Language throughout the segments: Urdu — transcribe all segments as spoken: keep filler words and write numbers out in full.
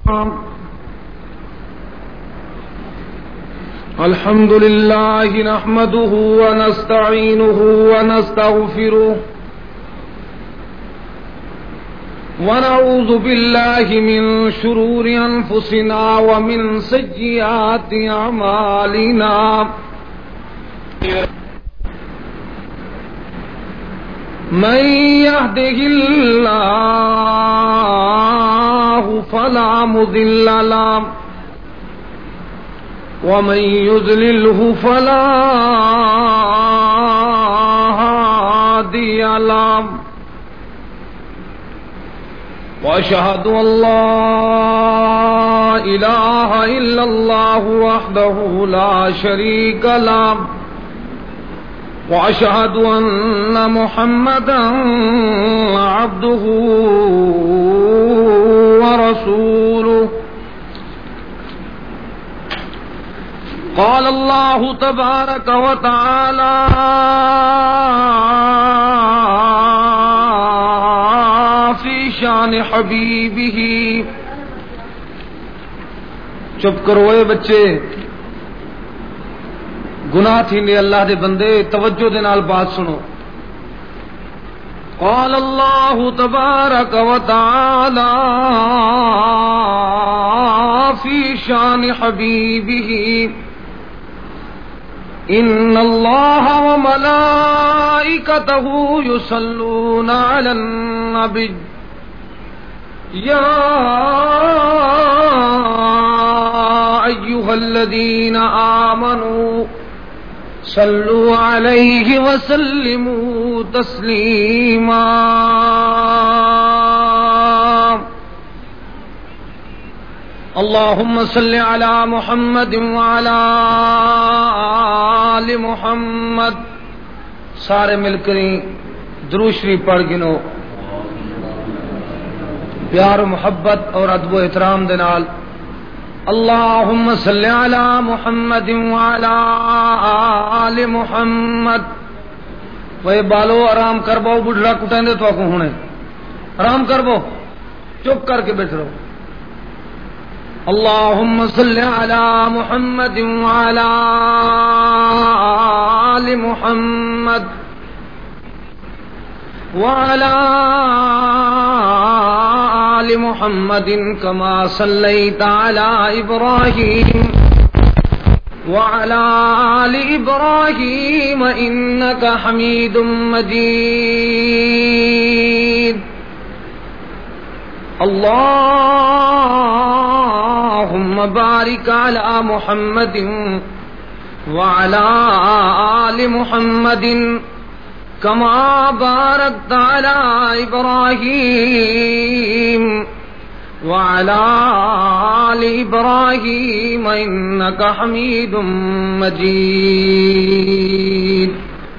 الحمد لله نحمده ونستعينه ونستغفره ونعوذ بالله من شرور أنفسنا ومن سيئات أعمالنا من يهده الله فلا مضل له ومن يضلله فلا هادي له وأشهد أن لا إله إلا الله وحده لا شريك له وأشهد أن محمدا عبده ورسوله قال الله تبارك وتعالى في شان حبيبه چپ کرو اے بچے گناہ تھی نے اللہ دے بندے توجہ دے نال بات سنو قال اللہ تبارک وتعالی فی شان حبیبہ ان اللہ وملائکتہ یصلون علی النبی یا ایھا الذین آمنوا صلوا علیہ وسلموا تسلیما اللہم صل علی محمد وعلی آل محمد سارے مل کر درود شریف پڑھ گنو پیار و محبت اور ادب و احترام دے نال اللہم صلی علی محمد وعلی آل محمد وہ بالو آرام کر بو بڑھڑا کٹیں دے تو آکو ہونے آرام کر بو چپ کر کے بیٹھ رہو اللہم صلی علی محمد وعلی آل محمد وعلى آل محمد كما صليت على إبراهيم وعلى آل إبراهيم إنك حميد مجيد اللهم بارك على محمد وعلى آل محمد كما باركت على إبراهيم وعلى آل إبراهيم إنك حميد مجيد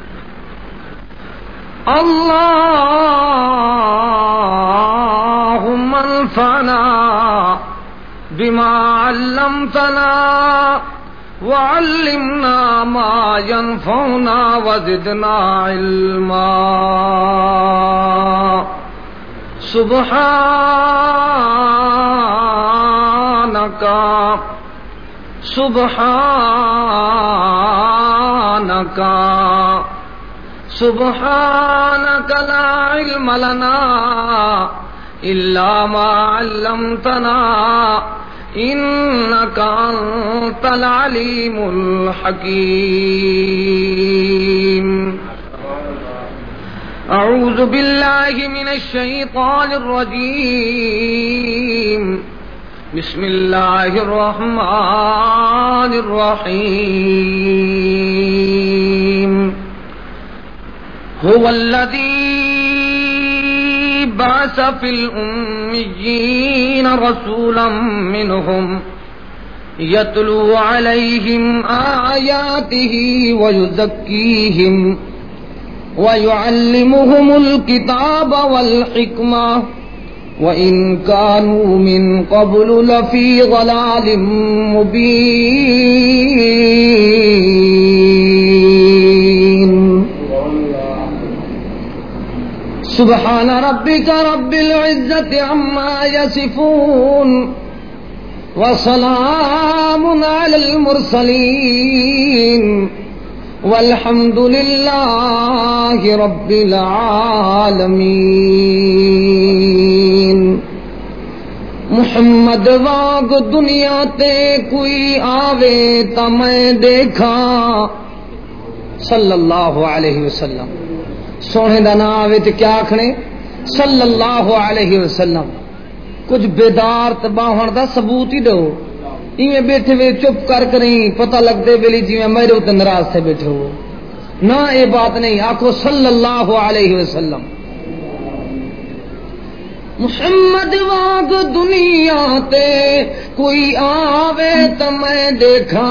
اللهم انفعنا بما علمتنا وعلمنا ما ينفعنا وزدنا علما سبحانك سبحانك سبحانك لا علم لنا إلا ما علمتنا إنك أنت العليم الحكيم أعوذ بالله من الشيطان الرجيم بسم الله الرحمن الرحيم هو الذي بعث في الأميين رسولا منهم يتلو عليهم آياته ويزكيهم ويعلمهم الكتاب والحكمة وإن كانوا من قبل لفي ضلال مبين سبحان ربك رب العزة عما يصفون وسلام علی المرسلین والحمد للہ رب العالمین۔ محمد واگ دنیا تے کوئی آوے تا میں دیکھا صلی اللہ علیہ وسلم۔ سونے دا نا آوے تے کیا آکھنے صلی اللہ علیہ وسلم۔ کچھ بیدار تباہن دا ثبوت ہی دو، ایویں بیٹھے ہوئے چپ کر کریں پتہ لگتے ویلی جی میں میرے تے ناراض سے بیٹھے ہو، نہ یہ بات نہیں، آکھو صلی اللہ علیہ وسلم۔ محمد واگ دنیا تے کوئی آوے تو میں دیکھا،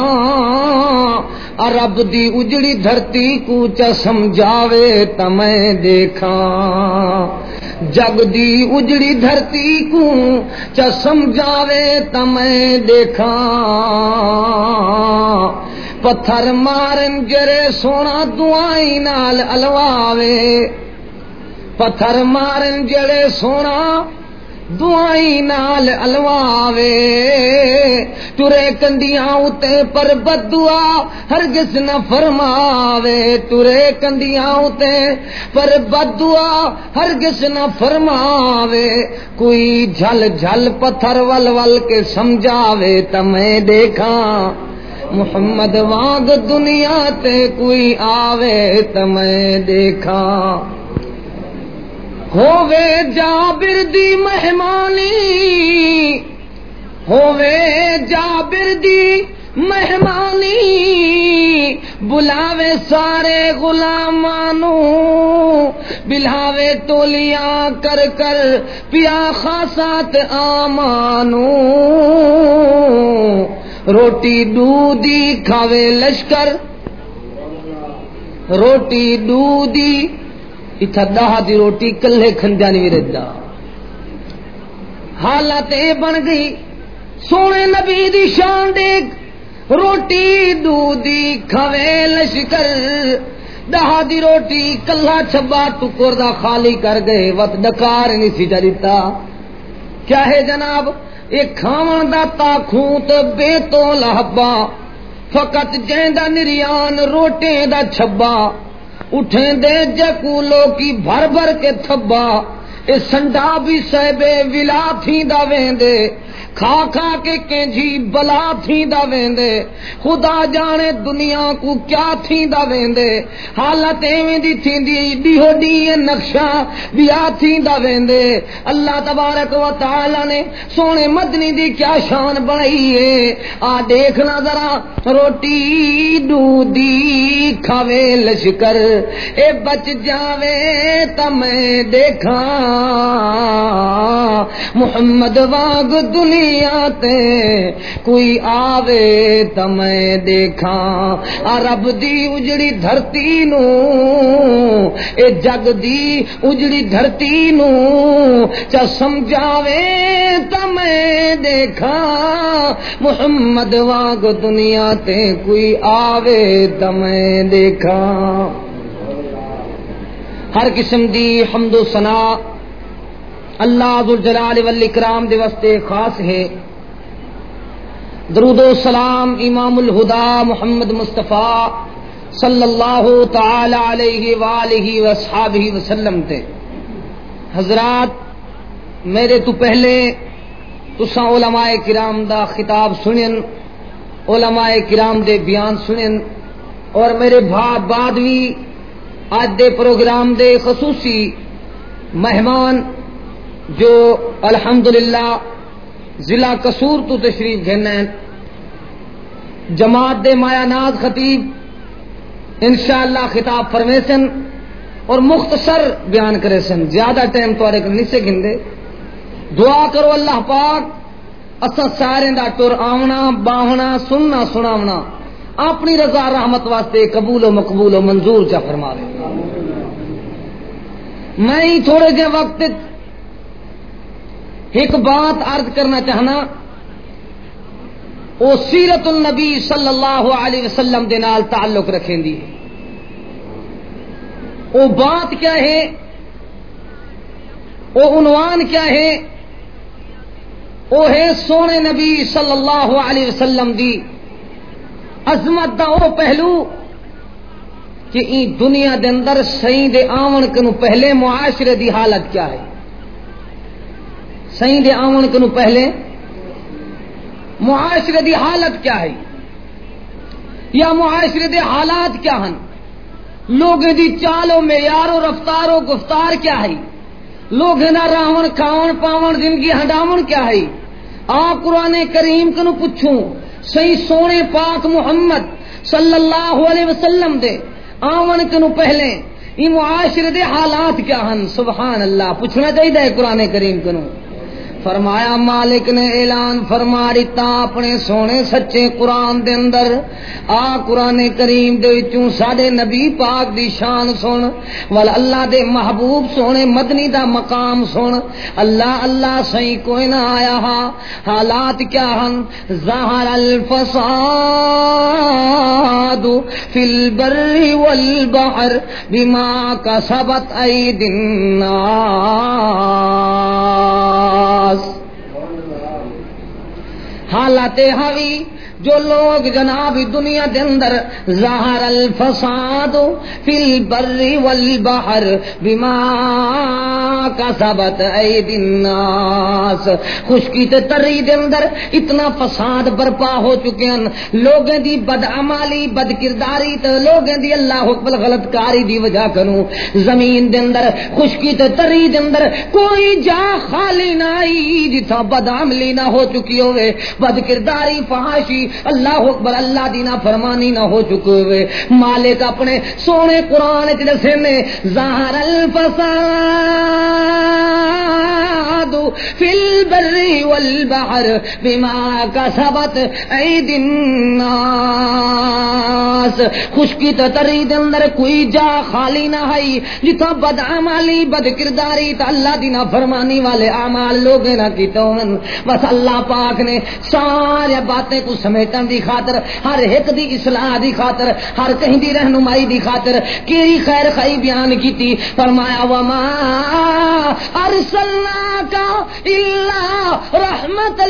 رب دی اجڑی دھرتی کو چا سمجھاوے تو میں دیکھا، جگ دی اجڑی دھرتی کو چا سمجھاوے تو میں دیکھا، پتھر مارن جرے سونا دعائی نال الواوے، پتھر مارن جڑے سونا دعائی نال الواوے، ترے کندیاں اتے پر بدعا ہرگز نہ فرماوے، ترے کندیاں اتے پر بدعا ہرگز نہ فرماوے، کوئی جھل جھل پتھر ول ول کے سمجھاوے تو میں دیکھا، محمد واگ دنیا تے کوئی آوے تو میں دیکھا۔ ہووے جابر دی مہمانی، ہووے جابر دی مہمانی، بلاوے سارے غلامانو، بلاوے تولیاں کر کر پیا خاصات آمانو، روٹی دودھی کھاوے لشکر، روٹی دودھی اتھا دہا دی روٹی کلے کھندیا نہیں رہدا۔ حالت اے بن گئی سونے نبی دی شان دیکھ، روٹی دودھی کھوے لشکر، دہا دی روٹی کلا چھبا ٹکر دا خالی کر گئے، وقت ڈکار نہیں سی جریتا۔ کیا ہے جناب ایک کھاون دا تاخوت بے تو لہبا، فقط جیندا نریان روٹے دا چھبا، اٹھیں دے جکولو کی بھر بھر کے تھبا، اے سنڈا بھی صحبے ولا تھی دا ویندے، کھا کھا کے کینجی بلا تھی دا ویندے، خدا جانے دنیا کو کیا تھی دا ویندے، حالت ایویں دی تھی دی ڈیہو ڈی نقشہ بیا تھی دا ویندے۔ اللہ تبارک و تعالی نے سونے مدنی دی کیا شان بنائی ہے، آ دیکھنا ذرا، روٹی دودھی کھاوے لشکر، اے بچ جاوے تا میں دیکھاں، محمد واگ دنیا تے کوئی آوے تا میں دیکھاں، رب دی اجڑی دھرتی نو، اے جگ دی اجڑی دھرتی نو چا سمجھاوے تا میں دیکھاں، محمد واگ دنیا تے کوئی آوے تا میں دیکھاں۔ ہر قسم دی حمد و ثنا اللہ ذوالجلال والاکرام دے واسطے خاص ہے۔ درود و سلام امام الہدا محمد مصطفیٰ صلی اللہ تعالی علیہ وآلہ وصحابہ وسلم تے۔ حضرات میرے تو پہلے تساں علماء کرام دا خطاب سنن، علماء کرام دے بیان سنن، اور میرے بھا بعد بھی آج دے پروگرام دے خصوصی مہمان جو الحمدللہ ضلع قصور تو تشریف گھنے، جماعت دے مایا ناز خطیب انشاءاللہ خطاب فرمیسن اور مختصر بیان کرے سن، زیادہ ٹائم تو آرے نہیں سے گھندے۔ دعا کرو اللہ پاک اسا سارے دا ٹر آونا باہنا سننا سناونا اپنی رضا رحمت واسطے قبول و مقبول و منظور چا فرماوے۔ میں ہی تھوڑے جے وقت ایک بات عرض کرنا چاہنا، وہ سیرت النبی صلی اللہ علیہ وسلم دے نال تعلق رکھیں دی۔ وہ بات کیا ہے، وہ عنوان کیا ہے، وہ ہے سونے نبی صلی اللہ علیہ وسلم دی عظمت دا وہ پہلو کہ این دنیا دے اندر سائیں دے آون کنو پہلے معاشرے دی حالت کیا ہے؟ سائیں دے آون کنو پہلے معاشرے دی حالت کیا ہے یا معاشرے دے حالات کیا ہیں؟ لوگوں دی چال و معیار و رفتار و گفتار کیا ہے؟ لوگوں دا راون کھاون پاون زندگی ہنڈاون کیا ہے؟ آ قرآن کریم کنو پوچھوں صحیح سونے پاک محمد صلی اللہ علیہ وسلم دے آون کنو پہلے یہ معاشرے دے حالات کیا ہیں؟ سبحان اللہ پوچھنا چاہیے قرآن کریم کنو۔ فرمایا مالک نے اعلان فرما دیتا اپنے سونے سچے قرآن دے اندر آ قرآن کریم دے وچوں ساڈے نبی پاک دی شان سن ول اللہ دے محبوب سونے مدنی دا مقام سن۔ اللہ اللہ صحیح کوئی نہ آیا ہا حالات کیا ہن؟ ظہر الفساد فی البر والبحر بما کسبت ایدی الناس۔ حالات حوی جو لوگ جناب دنیا دے اندر ظاہر الفساد فی البر والبحر بما کسبت ایدی الناس، خشکی تے تری دے اندر اتنا فساد برپا ہو چکے ہیں، لوگوں دی بدعمالی بد کرداری تے لوگوں دی اللہ اکبر غلط کاری دی وجہ کنوں زمین دے اندر خشکی تے تری دے اندر کوئی جا خالی نہ آئی جتھا بدعملی نہ ہو چکی ہوئے، بد کرداری فحاشی اللہ اکبر اللہ دینا فرمانی نہ ہو چکے ہوئے۔ مالک اپنے سونے قرآن وچ دسے نے ظاہر الفساد فی البر والبحر بما کسبت ایدی الناس، خشکی تے تری دے اندر کوئی جا خالی نہ ہے جتھا بدعمالی بد کرداری تے اللہ دینا فرمانی والے اعمال لوگ نہ کیتے ہون۔ بس اللہ پاک نے سارے باتیں کو سمیٹن دی خاطر، ہر ایک دی اصلاح دی خاطر، ہر کہیں دی رہنمائی دی خاطر کیڑی خیر خائی بیان کیتی۔ فرمایا وما ارسلناک الا رحمتا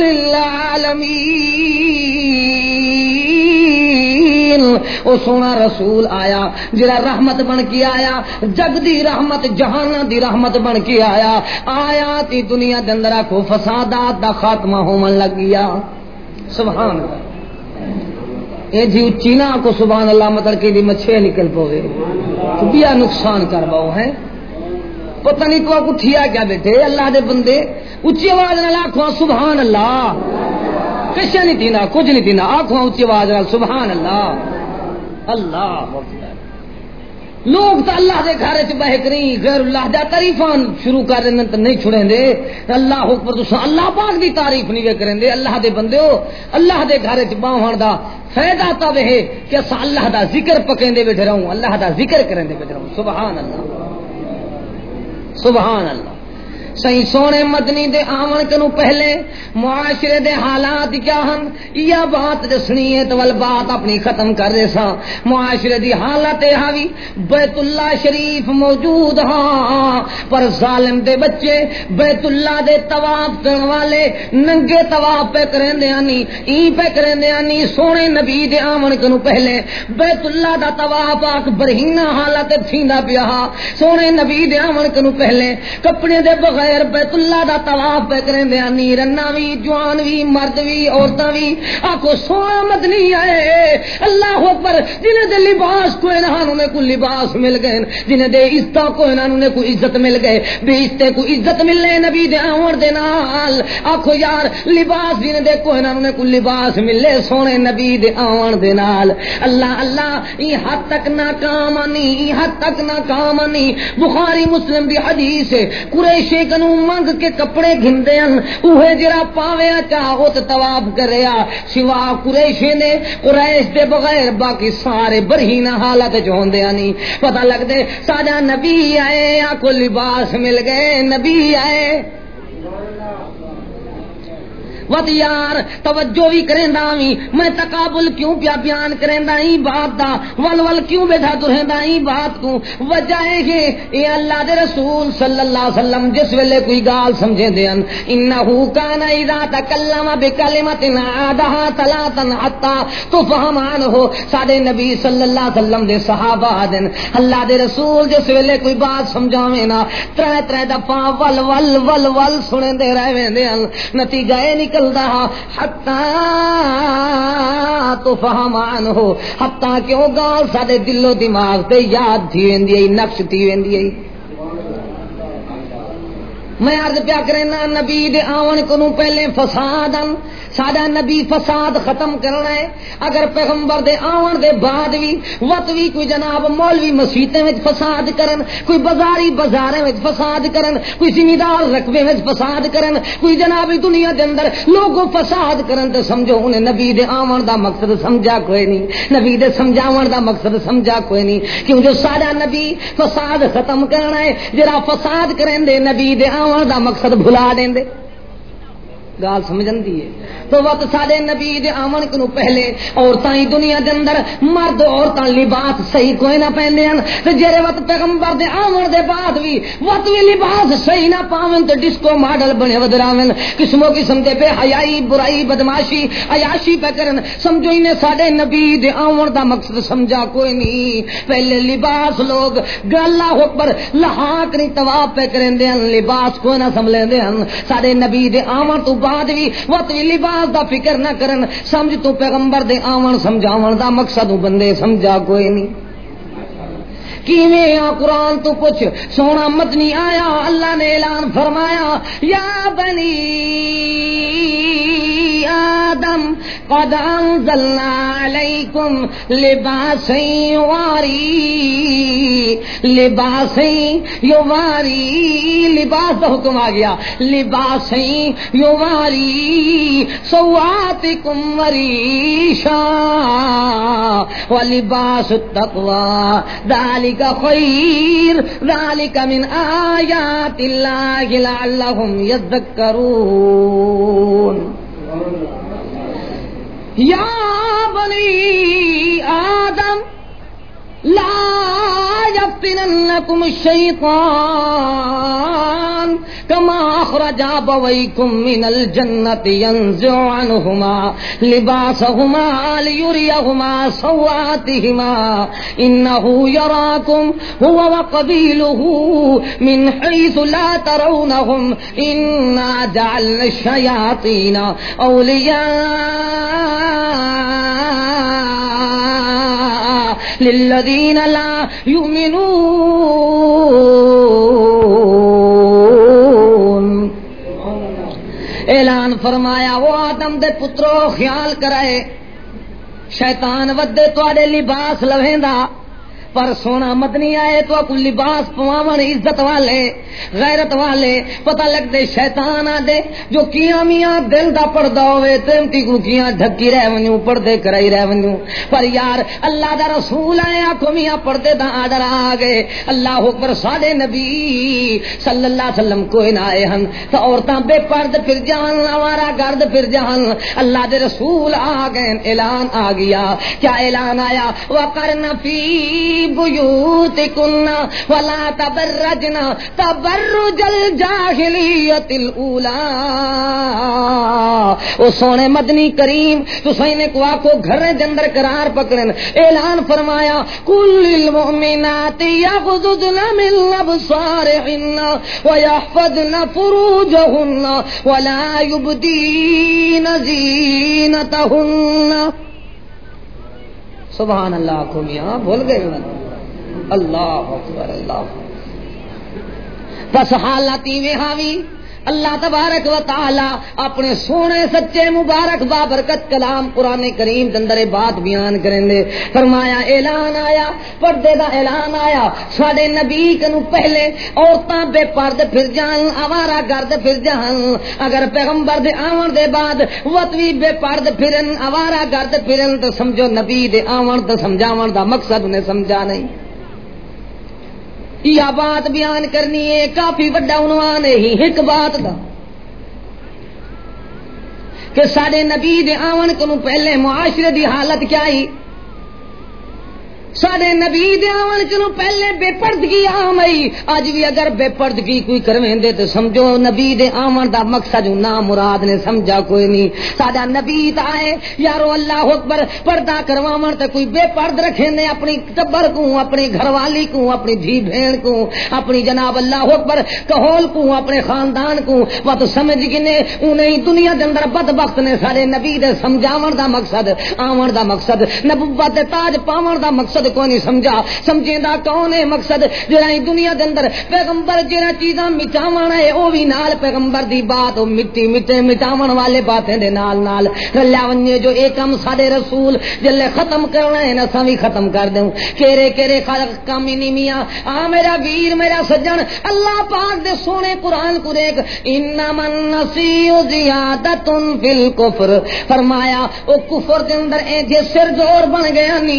للعالمین، او سونا رسول آیا جڑا رحمت بن کے آیا، جگ دی رحمت جہان دی رحمت بن کے آیا، آیا تی دنیا دے اندر کو فسادات دا خاتمہ ہون لگ گیا۔ سبحان اللہ، اے جی اچھی نہ کو سبحان اللہ مطلب کہ مچھے نکل پوے تو بیا نقصان کر باؤ ہے، پتہ نہیں تو اٹھیا کیا بیٹھے اللہ دے بندے اچھی آواز نال آکھو سبحان اللہ، کچھ نہیں تھی نا کچھ نہیں تھی نا آکھو اچھی آواز نال سبحان اللہ۔ اللہ لوگ تو اللہ دے گھر چ بہترین غیر اللہ دا تعریفان شروع کر دین تے نہیں چھڑیں دے، اللہ اکبر تو اللہ پاک دی تعریف نہیں کریں دے۔ اللہ دے بندیو اللہ دے گھر چ باہن دا فائدہ تب ہے کہ اسا اللہ دا ذکر پکیندے بیٹھے رہوں، اللہ دا ذکر کریندے بیٹھے رہوں۔ سبحان اللہ سبحان اللہ۔ صحیح سونے مدنی دے آمن کنو پہلے معاشرے دے حالات کیا ہن یا بات دسنی ہے تو ول بات اپنی ختم کر دے سا۔ معاشرے دی حالت ہاوی بیت اللہ شریف موجود ہاں پر ظالم دے بچے بیت اللہ دے طواف کرن والے ننگے طواف پہ کریندے آنی ای پہ کریندے آنی سونے نبی دے آمن کنو پہلے بیت اللہ دا طواف آک برہینہ حالت تھیندا پیا، سونے نبی دے آمن کنو پہلے کپڑے دے بغیر بیت اللہ دا طواف پہ کریندے آنی، رنا وی جوان وی مرد وی عورتاں وی آکو سونا مدنی آئے اللہ اکبر۔ جنہیں دے لباس کو انہاں نے کو لباس مل گئے، جنہیں دے عزت کو انہاں نے کو عزت مل گئے، بے عزت کو عزت ملے نبی دے آون دے نال۔ آکھو یار لباس جنہیں دے کو انہاں نے کو لباس ملے سونے نبی دے آون دے نال۔ اللہ اللہ ای حد تک ناکام آنی ای حد تک ناکام آنی۔ بخاری مسلم دی حدیث ہے قریشی کنو منگ کے کپڑے گھندے ہیں اوہے جرا پاوے چاہو تو طواف کریا، سوا قریشی نے قریش دے بغیر باقی سارے برہینہ حالت چوندے نہیں۔ پتہ لگ دے ساجا نبی آئے آکو لباس مل گئے، نبی آئے وت یار توجہ بھی کریندا وی میں تقابل کیوں پیا بیان کریندا ہی بات دا ول ول کیوں بیٹھا تریندا ہی بات کو وجہ ہے اے اللہ دے رسول صلی اللہ علیہ وسلم جس ویلے کوئی گال سمجھے دے ان انه کان اذا تکلم بکلمۃ عادها ثلاثا حتى تفهم عنه ساڈے نبی صلی اللہ علیہ وسلم دے صحابہ دین اللہ دے رسول جس ویلے کوئی بات سمجھاویں نا ترے ترے دفعہ ول ول ول ول سنے دے رہے دے نتیجہ اے نکلدا حتا تو فهم عنه حتا کہ او گال ساڈے دل و دماغ تے یاد تھی ویندی ہے نقش تھی ویندی ہے میں عرض پیا کرنا نبی دے آون کو پہلے فسادن ساڈا نبی فساد ختم کرنا ہے اگر پیغمبر دے آون دے بعد بھی وقت بھی کوئی جناب مولوی مسیتیں وچ فساد کرن کوئی بازاری بازاریں وچ فساد کرن کوئی زمیندار رقبے وچ فساد کرن کوئی جناب دنیا دے اندر لوگوں فساد کرن تے سمجھو انہیں نبی دے آون دا مقصد سمجھا کوئی نہیں نبی دے سمجھاون دا مقصد سمجھا کوئی نہیں کیوں جو ساڈا نبی فساد ختم کرنا ہے جڑا فساد کرن دے نبی دے آون دا مقصد بھلا دین دے گال سمجھن دی ہے تو وقت ساڈے نبی دے آمن کو پہلے عورتاں ہی دنیا دے اندر مرد عورتاں لباس صحیح کوئی نہ پہندے ہیں تے جڑے وقت پیغمبر دے آمن دے بعد بھی وقت بھی لباس صحیح نہ پاون تے ڈسکو ماڈل بنے ودراون قسموں قسم دے بے حیائی برائی بدماشی عیاشی پہ کرن سمجھو انہیں ساڈے نبی دے آمن دا مقصد سمجھا کوئی نہیں پہلے لباس لوگ اللہ اکبر لحاق نہیں طواف پہ کرندے ہیں لباس کوئی نہ سمجھدے ہیں ساڈے نبی دے آمن تو بعد بھی وقت بھی لباس دا فکر نہ کرن سمجھ تو پیغمبر دے آون سمجھاون دا مقصد بندے سمجھا کوئی نہیں کیویں آ قرآن تو پوچھ سونا مدنی آیا اللہ نے اعلان فرمایا یا بنی آدم قد انزلنا علیکم لباسا یواری لباسا یواری لباس کا حکم آ گیا لباسا یواری سواتکم وریشا ولباس التقوی ذالک خیر ذالک من آیات اللہ لعلہم یذکرون یا بنی آدم لا یفتننکم الشیطان کما اخرج ابویکم من الجنة ینزع عنہما لباسہما لیریہما سوآتہما انہ یراکم هو وقبیلہ من حیث لا ترونہم انا جعلنا الشیاطین اولیاء للذین لا یؤمنون اعلان فرمایا وہ آدم دے پترو خیال کرائے شیطان ودے تواڈے لباس لویندا پر سونا مدنی آئے تو کو لباس پواون عزت والے غیرت والے پتہ لگ دے شیطان آ دے جو کیاں میاں دل دا پردہ ہوئے تمتی کو کیاں ڈھکی رہ ونیو پردے کرائی رہ ونیو پر یار اللہ دا رسول آئے آکھو میاں پردے دا آڈر آ گئے اللہ اکبر ساڈے نبی صلی اللہ علیہ وسلم کوئی نہ آئے ہن تو عورتاں بے پرد پھر جہن آوارا گرد پھر جہن اللہ دے رسول آ گئے اعلان آ گیا کیا اعلان آیا وقرن فی بیوتکن ولا تبرجن تبرج الجاہلیت الاولی او سونے مدنی کریم تو سینے کو آکو گھر دے اندر قرار پکڑن اعلان فرمایا کل المؤمنات یغضضن من ابصارهن ويحفظن فروجهن ولا يبدين زینتهن سبحان اللہ کو میاں بھول گئے اللہ اکبر اللہ بس حالتی میں حاوی اللہ تبارک و تعالی اپنے سونے سچے مبارک بابرکت کلام قرآن کریم کے اندر بات بیان کریں دے فرمایا اعلان آیا پردے دا اعلان آیا ساڈے نبی کنو پہلے عورتاں بے پرد پھر جان آوارا گرد پھر جان اگر پیغمبر دے آون دے بعد وطوی بے پرد پھرن آوارا گرد پھرن تو سمجھو نبی دے آون تو سمجھاون دا مقصد انہیں سمجھا نہیں یہ بات بیان کرنی ہے کافی بڑا عنوان ہے ہی ایک بات دا کہ ساڈے نبی دے آون کو پہلے معاشرے دی حالت کیا ہی؟ ساڈے نبی دے آون چلو پہلے بے پردگی عام آئی. اج بھی اگر بے پردگی کوئی کرویندے تے سمجھو نبی دے آون دا مقصد نا مراد نے سمجھا کوئی نہیں. ساڈا نبی تا ہے یارو اللہ اکبر پردہ کرواون تے کوئی بے پرد رکھے نے اپنی ٹبر کو اپنی گھر والی کو اپنی دھی بہن کو اپنی جناب اللہ اکبر کہول کو اپنے خاندان کو وت سمجھ گنے انہیں دنیا دے اندر بدبخت نے سارے نبی دے سمجھاون دا مقصد آون دا مقصد نبوت دے تاج پاون دا مقصد کو نہیں سمجھا. سمجھے دا کون ہے مقصد جڑا دنیا دے اندر پیغمبر جڑا چیزاں مٹاون ہے او بھی نال پیغمبر دی بات او مٹی مٹے مٹاون والے باتیں دے نال نال رلیا ونجے جو ایک کم ساڈے رسول جلے ختم کرنا ہے نا ساوی ختم کر دوں. کیرے کیرے خالق کام نہیں میاں آ میرا ویر میرا سجن اللہ پاک دے سونے قرآن کو دیکھ انما النسیء زیادۃ فی الکفر فرمایا او کفر دے اندر اے جے سر زور بن گیا نی.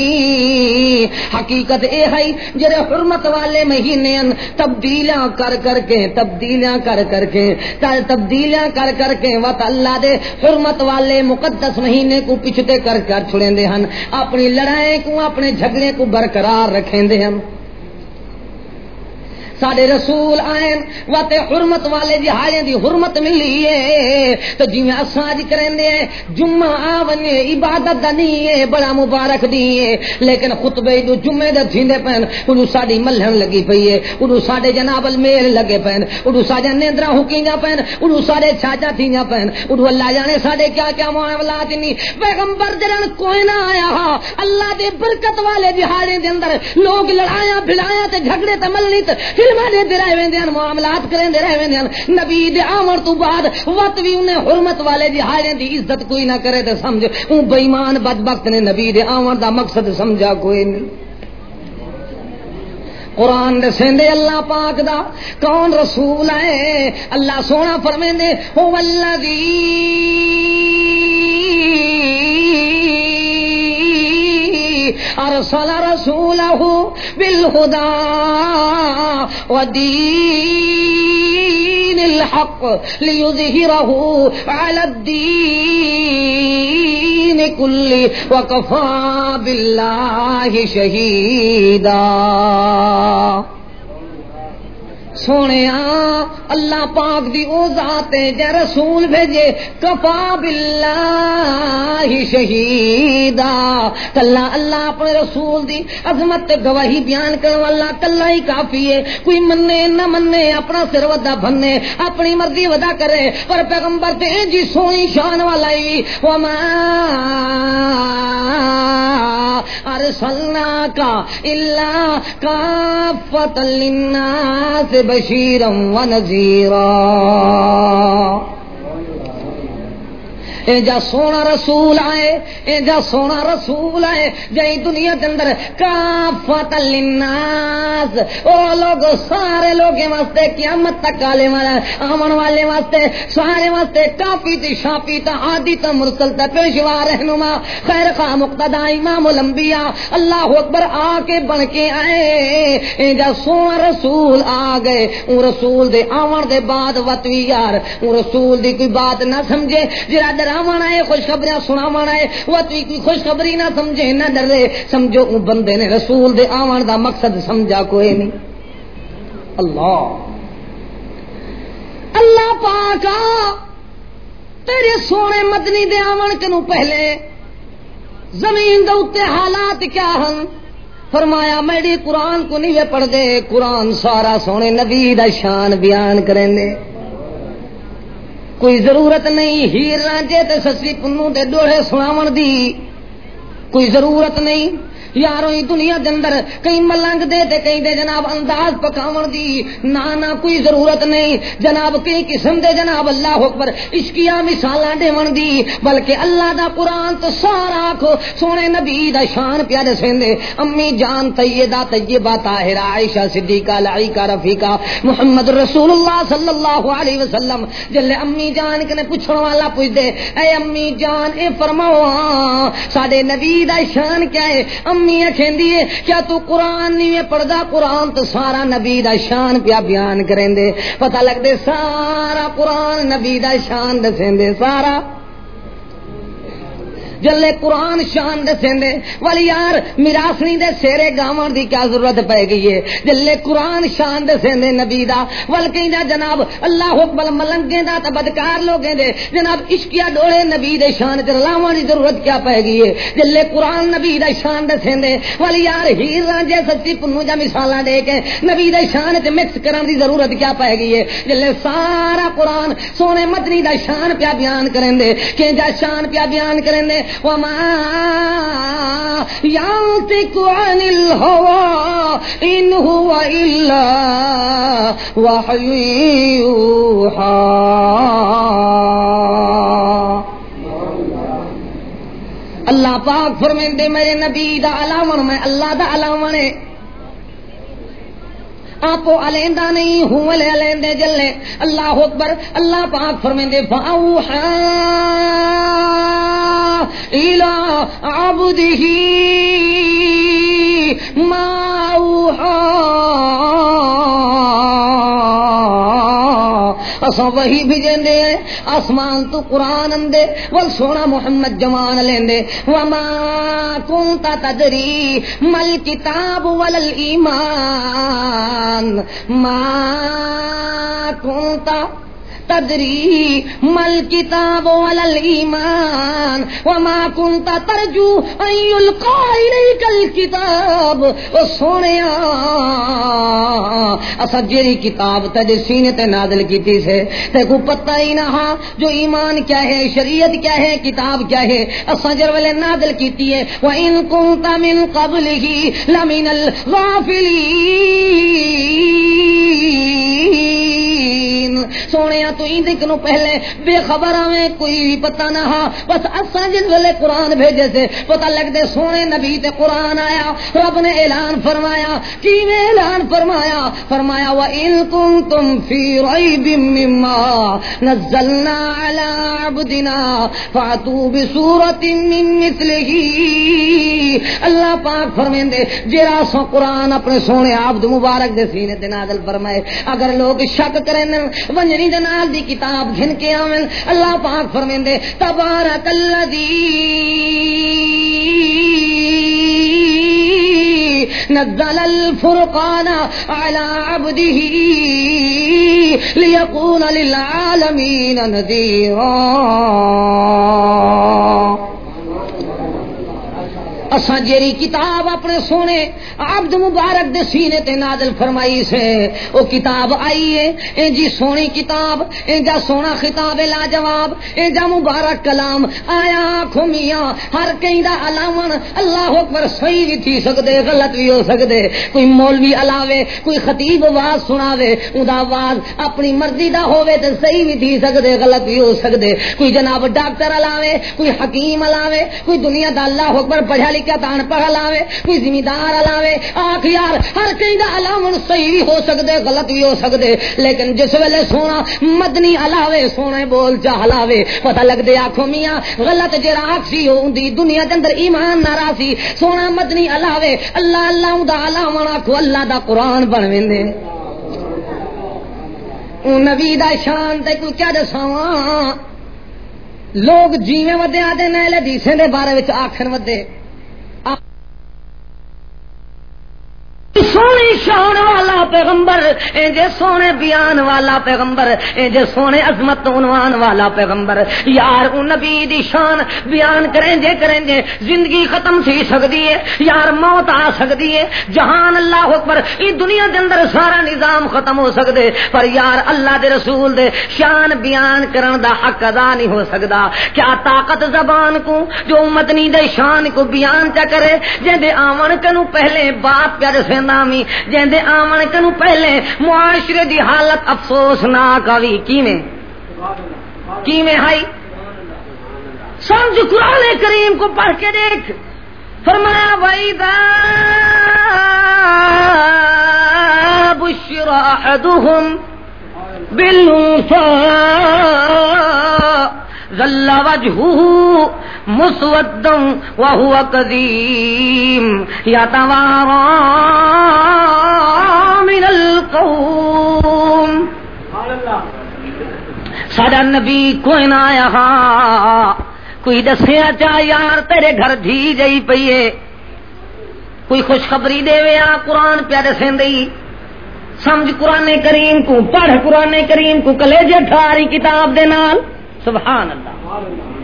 حقیقت اے ہے جڑے حرمت والے مہینے تبدیلیاں کر کر کے تبدیلیاں کر کر کے تبدیلیاں کر کر کے وت اللہ دے حرمت والے مقدس مہینے کو پیچھے کر کر چھڑیندے ہن اپنی لڑائی کو اپنے جھگڑے کو برقرار رکھیندے ہن. ساڈے رسول آئے وات حرمت والے جہاڑے دی حرمت ملی ہے تو جویں اساں اج کریندے ہیں جمعہ آونے عبادت دا نہیں ہے بڑا مبارک دی ہے لیکن خطبے جو جمعے دے تھیندے پین اونوں ساڈی ملہن لگی پئی ہے اونوں ساڈے جناب المیل لگے پین اونوں ساڈے نیندراں ہوکیاں پین اونوں ساڈے چھاجا تھیاں پین اونوں اللہ جانے ساڈے کیا کیا معاملات نہیں. پیغمبر جڑن کوئی نہ آیا ہا اللہ دے برکت والے جہاڑے دے اندر لوگ لڑایاں بھڑایاں تے جھگڑے تے ملنی تے معاملات کریں دے رہے ہیں. نبی دے آمر تو بعد وقت بھی انہیں حرمت والے دہاڑے دی عزت کوئی نہ کرے تو سمجھ اون بےمان بدبخت نے نبی دے آمر دا مقصد سمجھا کوئی نہیں. قرآن دسیندے اللہ پاک دا کون رسول ہے اللہ سونا فرمیندے هو الذی ارسل رسوله بالهدى ودين الحق ليظهره على الدين كله وكفى بالله شهيدا. سونے اللہ پاک دی او ذات ہے جے رسول بھیجے کفا باللہ شہیدا. کلا اللہ اپنے رسول دی عظمت تے گواہی بیان کرن والا کلا ہی کافی ہے. کوئی منے نہ منے اپنا سر ودا بھنے اپنی مرضی ودا کرے پر پیغمبر تے جی سونی شان والا ہی وما ارسلناک الا کافۃ للناس بشیرا ونذیرا. اے جا سونا رسول آئے اے جا سونا رسول آئے جائیں دنیا کے اندر کافۃ للناس او لوگ سارے لوگیں واسطے قیامت تک آلے والا آمن والے واسطے سارے واسطے کافی تی شافی تا عادی تا مرسل تا پیشوا رہنما خیر خواہ مقتدہ امام الانبیاء اللہ اکبر آ کے بن کے آئے. اے جا سونا رسول آ گئے اون رسول دے آمن دے بعد وطوی یار اون رسول دی کوئی بات نہ سمجھے جرا درہ مانا ہے خوشخبریاں سنا مانا ہے وہ تو کوئی خوشخبری نہ سمجھے نہ ڈرے سمجھو اون بندے نے رسول دے آون دا مقصد سمجھا کوئی نہیں. اللہ اللہ پاکا تیرے سونے مدنی دے آون کنوں پہلے زمین دے اوتے حالات کیا ہن فرمایا میری قرآن کو نہیں پڑھ دے قرآن سارا سونے نبی دا شان بیان کریں دے. کوئی ضرورت نہیں ہیر رانجے تے سسی پنو تے ڈوڑے سناون دی کوئی ضرورت نہیں یارو ہی دنیا دے اندر کئی ملنگ دے تے کئی دے جناب انداز پکاون دی نا نا کوئی ضرورت نہیں جناب کئی قسم دے جناب اللہ اکبر عشقیہ مثالاں دیون دی بلکہ اللہ دا قرآن تو سارا آکھو سونے نبی دا شان پیارے سیندے. امی جان سیدہ طیبہ طاہرہ عائشہ صدیقہ لعیقہ رفیقہ محمد رسول اللہ صلی اللہ علیہ وسلم جلے امی جان کنے پوچھن والا پوچھ دے اے امی جان اے فرماؤ ساڈے نبی دا شان کیا ہے. امی کہندی ہے کیا تو قرآن نہیں پڑھدا قرآن تو سارا نبی دا شان پیا بیان کریں دے پتہ لگ دے سارا قرآن نبی دا شان دسیں دے سارا جلے قرآن شان دسیندے والی یار میراثنی دے سیرے گاون دی کیا ضرورت پے گئی ہے جلے قرآن شان دسیندے نبی دا ول کہندا جناب اللہ اکبر ملنگے دا تے بدکار لوگیں دے جناب عشقیا ڈولے نبی دے شان تے لاواں دی ضرورت کیا پے گئی ہے جلے قرآن نبی دا شان دسیندے والی یار ہیر رانجے سچی پنو جا مثالاں دے کے نبی دے شان تے مکس کرن دی ضرورت کیا پے گئی ہے جلے سارا قرآن سونے مدنی دا شان پیا بیان کریں دے کہ جا شان پیا بیان کریں دے وما ينطق عن الهوى إن هو إلا وحي يوحى اللہ پاک فرمائندے میرے نبی دا علاوہ میں اللہ دا علاوہ نے آپ علیندہ نہیں ہوں لے علیندے جلے اللہ اکبر اللہ پاک فرمائندے فاوحا الى عبده ما اوحا اساں وہی بھیجیں دے آسمان تو قرآن اندے ول سونا محمد جمان لیندے وما كنت تدری مل کتاب ولل ایمان ما كنت تدری مل کتاب ولل ایمان وما كنت ترجو ان يلقى اليك الكتاب او سونیا اسا جیڑی کتاب تے سینے تے نازل کیتی سے تے کو پتہ ہی نہ ہا جو ایمان کیا ہے شریعت کیا ہے کتاب کیا ہے اسا جر ولے نازل کیتی ہے وان كنت من قبله لمن الغافلين سونے تو ایندک نو پہلے بے خبر آویں کوئی بھی پتہ نہ ہا بس اساں جس ویلے قرآن بھیجے سے پتہ لگ دے سونے نبی تے قرآن آیا رب نے اعلان فرمایا کیویں اعلان فرمایا فرمایا وَإِن كُنتُمْ فِي رَيْبٍ مِّمَّا نَزَّلْنَا عَلَىٰ عَبْدِنَا فَأْتُوا بِسُورَةٍ مِّن مِّثْلِهِ اللہ پاک فرمیندے جڑا سو قرآن اپنے سونے عبد مبارک دے سینے تے نازل فرمائے اگر لوگ شک کریں ونجنی دے نال دی کتاب گھن کے آویں اللہ پاک فرمیندے تبارک الذی نزل الفرقان على عبده ليكون للعالمين نذيرا اساں جیری کتاب اپنے سونے عبد مبارک دے سینے تے نازل فرمائی سے او کتاب آئی ہے اے جی سونی کتاب اے جا سونا خطاب لاجواب اے جا مبارک کلام آیا آنکھوں میاں ہر کہیں دا علاوہ اللہ اکبر صحیح بھی تھی سکدے غلط بھی ہو سکدے کوئی مولوی علاوے کوئی خطیب آواز سناوے اوندا آواز اپنی مرضی دا ہووے تے صحیح بھی تھی سکدے غلط بھی ہو سکدے کوئی جناب ڈاکٹر علاوے کوئی حکیم علاوے کوئی دنیا دا اللہ اکبر پڑھا لکھا تان پڑھا لاوے کوئی زمیندار علاوے آخ یار ہر کہیں دا علاوہ صحیح بھی ہو سکدے غلط بھی ہو سکدے لیکن جس ویلے سونا مدنی علاوے سونے بول چا ہلاوے پتہ لگ دے آنکھوں میاں غلط جڑا آکسی ہوندی دنیا دے اندر ایمان نہ راسی سونا مدنی علاوے اللہ اللہ دا علاوہ آکھو اللہ دا قرآن بن ویندے اون نبی دا شان تے کوئی کیا دساواں لوگ جیویں ودے آدے نیل حدیثیں دے بارے وچ آکھن ودے سونے شان والا پیغمبر اے جے سونے بیان والا پیغمبر اے جے سونے عظمت عنوان والا پیغمبر یار او نبی دی شان بیان کریں جے کریں جے زندگی ختم تھی سکدی ہے یار موت آ سکدی ہے جہان اللہ اکبر ای دنیا دے اندر سارا نظام ختم ہو سکدے پر یار اللہ دے رسول دے شان بیان کرن دا حق ادا نہیں ہو سکدا کیا طاقت زبان کو جو مدنی دے شان کو بیان چا کرے جے دے آون کنو پہلے باپ پیار سے نامی جیندے آمن کنو پہلے معاشرے دی حالت افسوسناک آوی کیویں کیویں ہائی سمجھ قرآن کریم کو پڑھ کے دیکھ فرمایا وَإِذَا بُشِّرَ أَحَدُهُمْ بِالْأُنثَىٰ ظل وجهه مسودا وهو كظيم يتوارى من القوم سادہ نبی کوئی نہ آیا کوئی دسیا چا یار تیرے گھر دھی جئی پیے کوئی خوشخبری دے ویا قرآن پیا دسیں دئی سمجھ قرآن کریم کو پڑھ قرآن کریم کو کلیجے ٹھاری کتاب دے نال سبحان اللہ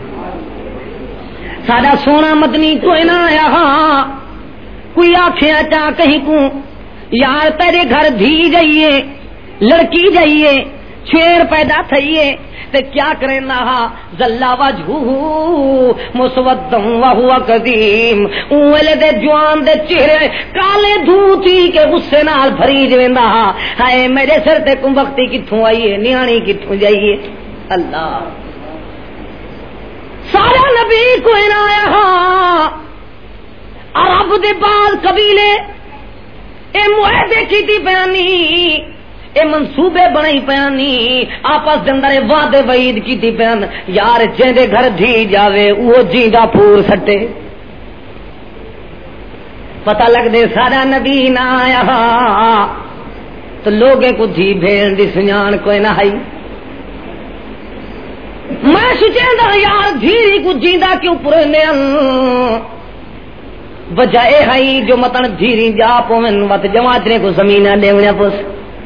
ساڈا سونا مدنی کوئی نہ آیا ہاں کوئی آخیا چا کہیں کو یار تیرے گھر دھی جائیے لڑکی جائیے شیر پیدا تھئیے تے کیا کریں نہا زلا وجہو مسودم وہو قدیم اولے دے جوان دے چہرے کالے دھوتی کے غصے نال بھریج ویندا ہائے میرے سر تے کم وقتی کتھوں آئیے نیانی کتھوں جائیے اللہ سارا نبی کوئی نہ آیا ہاں عرب دے بعض قبیلے اے معاہدے کیتی بیانی اے منصوبے بنائی پیانی آپس دے اندر وعدے وعید کیتی پیان یار جیندے گھر دھی جاوے وہ جیندا پور سٹے پتہ لگ دے سارا نبی نہ آیا تو لوگے کو دھی بھین دی سنجان کوئی نہ آئی میں سوچیں یار دھی کو جیندا کیوں پورے نے بجائے ہائی جو متن دھیری جا پومن وت جماعتنے کو زمینہ لیونے پوس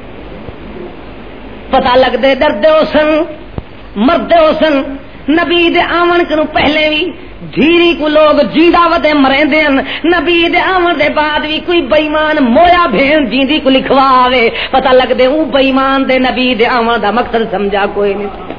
پتہ لگ دے ڈردے ہو سن مردے ہو سن نبی دے آمن کنو پہلے بھی دھیری کو لوگ جیندا ودے مرین دے نبی دے آمن دے بعد بھی کوئی بےمان مویا بھین جیندی کو لکھواوے پتہ لگ دے اون بےمان دے نبی دے آمن دا مقصد سمجھا کوئی نہیں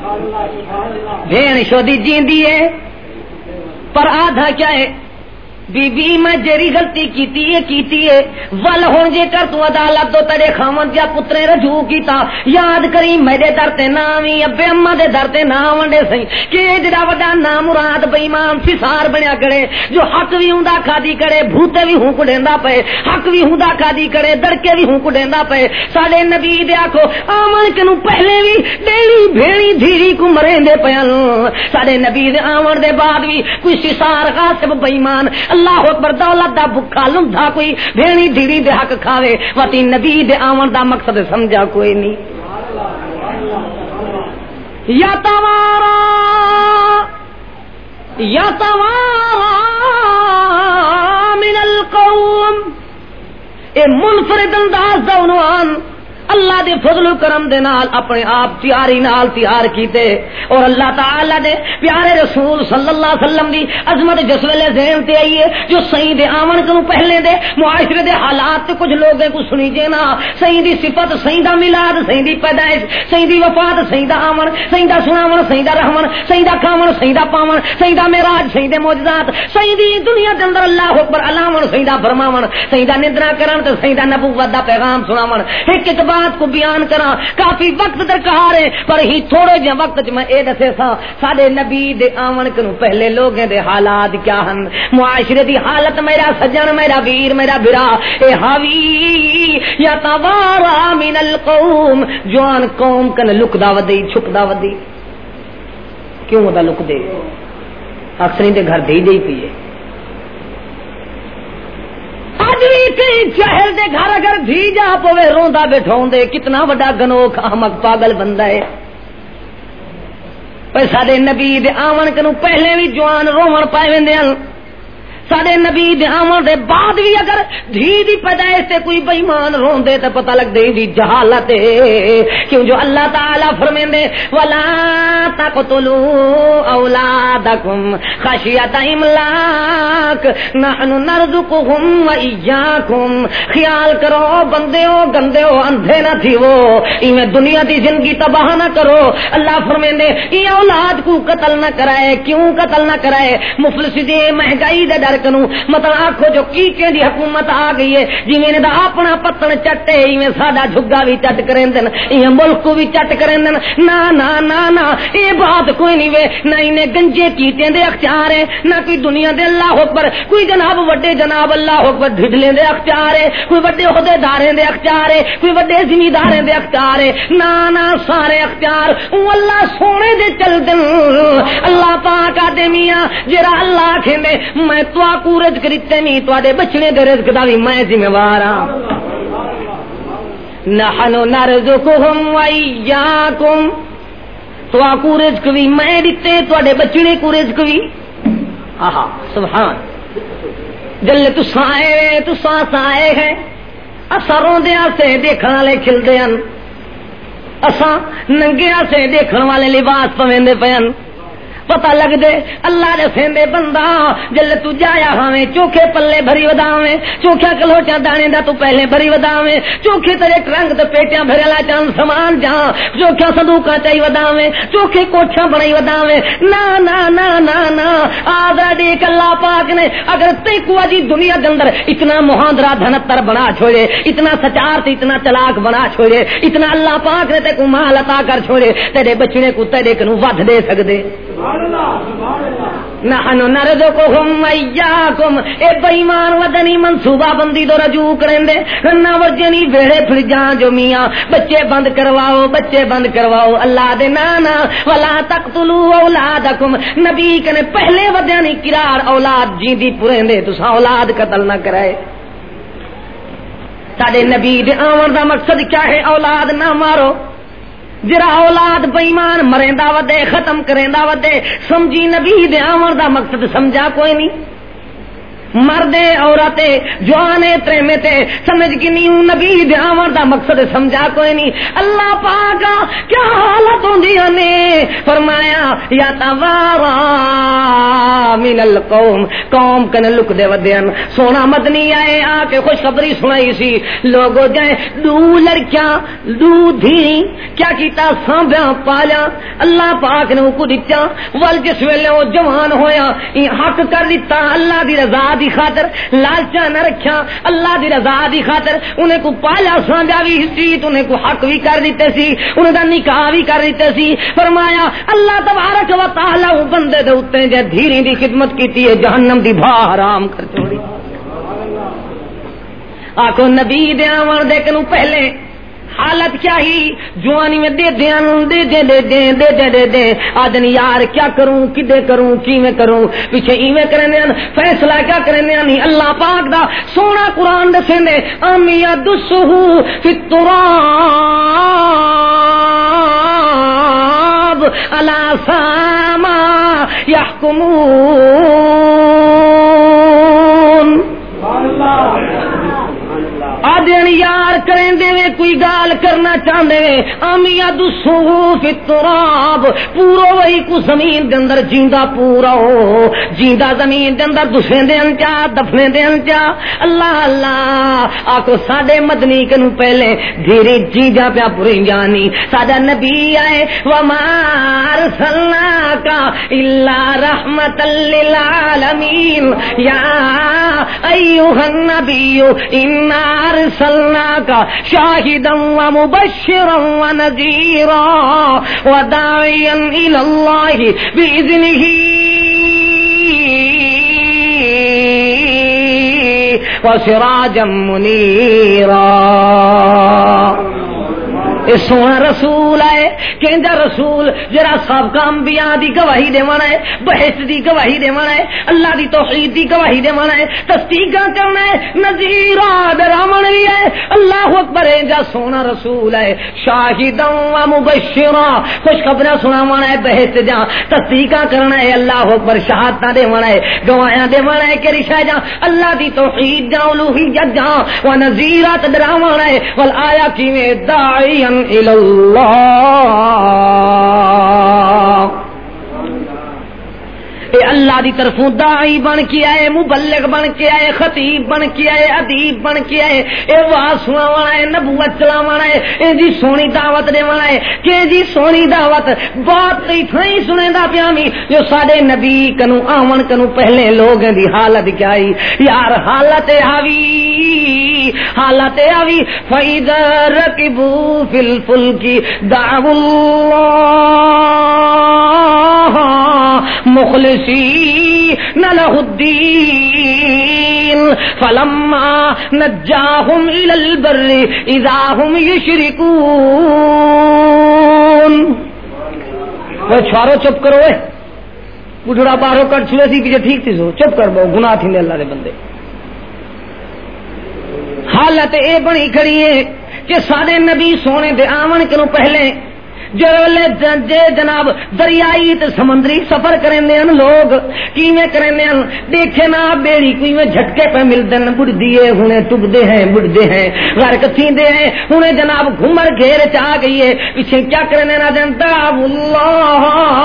بھین شودی جیندی ہے پر آدھا کیا ہے بی بی میں جیری غلطی کیتی ہے کیتی ہے ول ہون جے کر تو عدالت تو تیرے خامن جا پترے رجوع کیتا یاد کری میرے در تے ناوی ابے اما دے در تے نام ونڈے سی کہ جڑا وڈا نام مراد بے ایمان فسار بنیا کرے جو حق وی ہوندا کھادی کرے بھوتے وی ہوں کو ڈیندا پے حق وی ہوندا کھادی کرے دڑکے وی ہوں کو ڈیندا پے ساڈے نبی دے آکھو آمن کنو پہلے وی ڈیلی بھیڑی دھیری کو مرندے پیان ساڈے نبی دے آمن دے بعد وی کوئی فسار غاصب بے ایمان اللہ اکبر دولت دا بھکا لمدھا کوئی بھیڑی دھیری دے حق کھاوے واتی نبی دے آمن دا مقصد سمجھا کوئی نہیں یا توارا یا توارا من القوم اے منفرد انداز دا عنوان اللہ دے فضل و کرم دے نال اپنے آپ تیاری نال تیار کیتے اور اللہ تعالی دے پیارے رسول صلی اللہ علیہ وسلم دی عظمت جس ویلے ذہن تے آئیے جو صحیح دے آمن کو پہلے دے معاشرے دے حالات تے کچھ لوگوں کو سنی جے نا صحیح دی صفت صحیح دا میلاد صحیح دی پیدائش صحیح دی وفات صحیح دا آمن صحیح دا سناون صحیح دا رحمن صحیح دا کامن صحیح دا پاون صحیح دا معراج صحیح دے معجزات صحیح دی دنیا دے اندر اللہ اکبر علامن صحیح دا فرماون صحیح دا ندرا کرن تے صحیح دا نبوت دا پیغام سناون ایک ایک بات کو بیان کرا کافی وقت درکار ہے پر ہی تھوڑے جے وقت میں اے دسے سا ساڈے نبی دے آمن کنو پہلے لوگیں دے حالات کیا ہن معاشرے دی حالت میرا سجن میرا ویر میرا برا اے حاوی یا توارا من القوم جوان قوم کن لکدا ودی چھپدا ودی کیوں دا لک دے اکثر دے گھر دے دے پیے چہل دے گھر اگر دھی جا پوے روندا بیٹھاون دے کتنا بڑا گنوک احمق پاگل بندہ ہے پر ساڈے نبی دے آمن کنو پہلے بھی جوان رومن پائے ویندے ہن ساڈے نبی دے آمن دے بعد بھی اگر دھی دی پیدائش تے کوئی بے ایمان روندے تے پتہ لگ دے دی جہالت ہے کیوں جو اللہ تعالی فرمیندے ولا تقتلوا اولادکم خشیۃ املاک نحن نرزقهم وایاکم خیال کرو بندیو گندیو اندھے نہ تھیو ایویں دنیا دی زندگی تباہ نہ کرو اللہ فرمیندے ای اولاد کو قتل نہ کرائے کیوں قتل نہ کرائے مفلسی دی مہنگائی دے ڈر کنو مطلب آکھو جو کی کہ دی حکومت آ گئی ہے جویں دا اپنا پتن چٹے ایویں ساڈا جھگا بھی چٹ کریندن ایویں ملک کو بھی چٹ کریندن نا نا نا نا اے بات کوئی نہیں وے نہ اینے گنجے کیتے دے اختیار ہے نہ کوئی دنیا دے اللہ اکبر کوئی جناب وڈے جناب اللہ اکبر ڈھڈلے دے اختیار ہے کوئی وڈے عہدے داریں دے اختیار ہے کوئی وڈے زمینداریں دے اختیار ہے نا نا سارے اختیار او اللہ سونے دے چل دن اللہ پاک آدے میاں جڑا اللہ کھندے میں تو کو رزق دیتے نہیں تواڈے بچنے دے رزق دا وی میں ذمہ وار ہاں نحن نرزقهم وایاکم تو آکو رزق بھی میں دیتے تواڈے بچڑے کو رزق بھی آہا سبحان جل تساں آئے تساں آئے ہیں اساں روندے سے دیکھن والے کھلدے ہن اساں ننگے سے دیکھن والے لباس پویندے پین پتہ لگ دے اللہ دے سیندے بندہ جل تو جایا ہاویں چوکھے پلے بھری وداویں چوکھا کلوٹیاں دانے دا تو پہلے بھری وداویں چوکھے تیرے ٹرنک تے پیٹیاں بھرلا چان سامان جا چوکھا صندوقاں چائی وداویں چوکھے کوٹھاں بنائی وداویں نا نا نا نا نا آدھا دیکھ اللہ پاک نے اگر تے کو اجی دنیا دے اندر اتنا مہاندرا دھنتر بنا چھوڑے اتنا سچار تے اتنا چلاک بنا چھوڑے اتنا اللہ پاک نے تے کو مال عطا کر چھوڑے تیرے بچنے کو تیرے کنو ود دے سکدے نحنو نرزقهم ایاکم اے بےمان ودنی منصوبہ بندی تو رجوع کریں دے نہ ورجنی ویڑے پھر جان جو میاں بچے بند کرواؤ بچے بند کرواؤ اللہ دے نانا ولا تقتلوا اولادکم نبی کنے پہلے ودیانی کرار اولاد جیندی پورے دے تساں اولاد قتل نہ کرائے ساڈے نبی دے آون دا مقصد کیا ہے اولاد نہ مارو جرا اولاد بےمان مریندا ودے ختم کریندا ودے سمجھی نبی دے آون دا مقصد سمجھا کوئی نہیں مردے عورتیں جوانے تریمے تے سمجھ کی نہیں نبی دے آون دا مقصد سمجھا کوئی نہیں اللہ پاک کیا حالت ہوندی نے فرمایا یا توارا من القوم قوم کن لک دے ودین سونا مدنی آئے آ کے خوشخبری سنائی سی لوگوں جائیں دو لڑکیاں دو دھی کیا کیتا سانبیاں پالا اللہ پاک نے کو دتا ول جس ویلے وہ جوان ہویا حق کر دیتا اللہ دی رضا دی خاطر لالچا نہ رکھیا اللہ دی رضا دی خاطر انہیں کو پالا سانجا بھی سی انہیں کو حق بھی کر دیتے سی انہیں دا نکاح بھی کر دیتے سی فرمایا اللہ تبارک و تعالی بندے دے اوتے جے دھیری دی خدمت کیتی ہے جہنم دی بھا حرام کر چھوڑی آکو نبی دے آون دے کنو پہلے حالت کیا ہی جوانی میں دے دے دے دے دے دے دے دے دے دے آدن یار کیا کروں کدے کروں کی میں کروں پیچھے ایویں کرنے فیصلہ کیا کرنے نہیں اللہ پاک دا سونا قرآن دسے نے امی دسہو فی التراب علی ساما یحکمون آدھن یار کریں دے وے کوئی گال کرنا چاہتے وے آمیا دسو فی التراب پورو وہی کو زمین دے اندر جیندا پورا ہو جیندا زمین دے اندر دسیں دے انچا دفنے دے انچا اللہ اللہ آکو ساڈے مدنی کنو پہلے دھیرے جیندا پیا پوری جانی ساڈا نبی آئے وما ارسلناک الا رحمتا للعالمین یا ایھا النبی انا ارسلناک شاہدا ومبشرا ونذیرا وداعیا الی اللہ باذنہ وسراجا منیرا. سونا رسول ہے کہ رسول جرا سابقہ انبیاء دی گواہی دے مانا ہے بحث دی گواہی دے مانا ہے اللہ دی توحید دی گواہی دے مانا ہے تصدیقاں کرنا ہے نذیرا ڈراون بھی ہے اللہ اکبر ہے جا سونا رسول ہے شاہدا و مبشرا خوشخبریاں سناوانا ہے بحث جا تصدیقاں کرنا ہے اللہ اکبر شہادتاں دے مانا ہے گواہیاں دے مانا ہے کہ رشا جا اللہ دی توحید جا الوہیت جا و نذیرا ڈراوانا ہے والآیا کی میں داعی إلى الله اے اللہ دی طرفوں داعی بن کے آئے مبلغ بن کے آئے خطیب بن کے آئے ادیب بن کے آئے اے واز سناوانا ہے نبوت چلاوانا ہے اے جی سونی دعوت دیوانا ہے کہ جی سونی دعوت بات تے تھئی سنیندا پیامی جو ساڈے نبی کنو آون کنو پہلے لوگاں دی حالت کیا ہی یار حالت آوی حالت آوی فَإِذَا رَكِبُوا فِي الْفُلْكِ دَعَوُا اللَّهَ مخلصين له الدين فلما نجاهم إلى البر إذا هم يشركون. چھوارو چپ کرو اے بڑھڑا بارو کر چھوڑے سی کہ ٹھیک تھی سو چپ کر بو گناہ تھی اللہ دے بندے. حالت اے بنی کھڑی ہے کہ سارے نبی سونے دے آمن کنو پہلے جلے جناب دریائی تے سمندری سفر کرنے ہیں لوگ کیویں کرنے ہیں دیکھے نا بیڑی کیویں جھٹکے پہ ملتے ہیں بڑھدی ہے ہنے ڈبدے ہیں بڑھدے ہیں غرق تھیندے ہیں ہنے جناب گھمر گھیر چ آ گئی ہے پیچھے کیا کرنے نا جنتا اللہ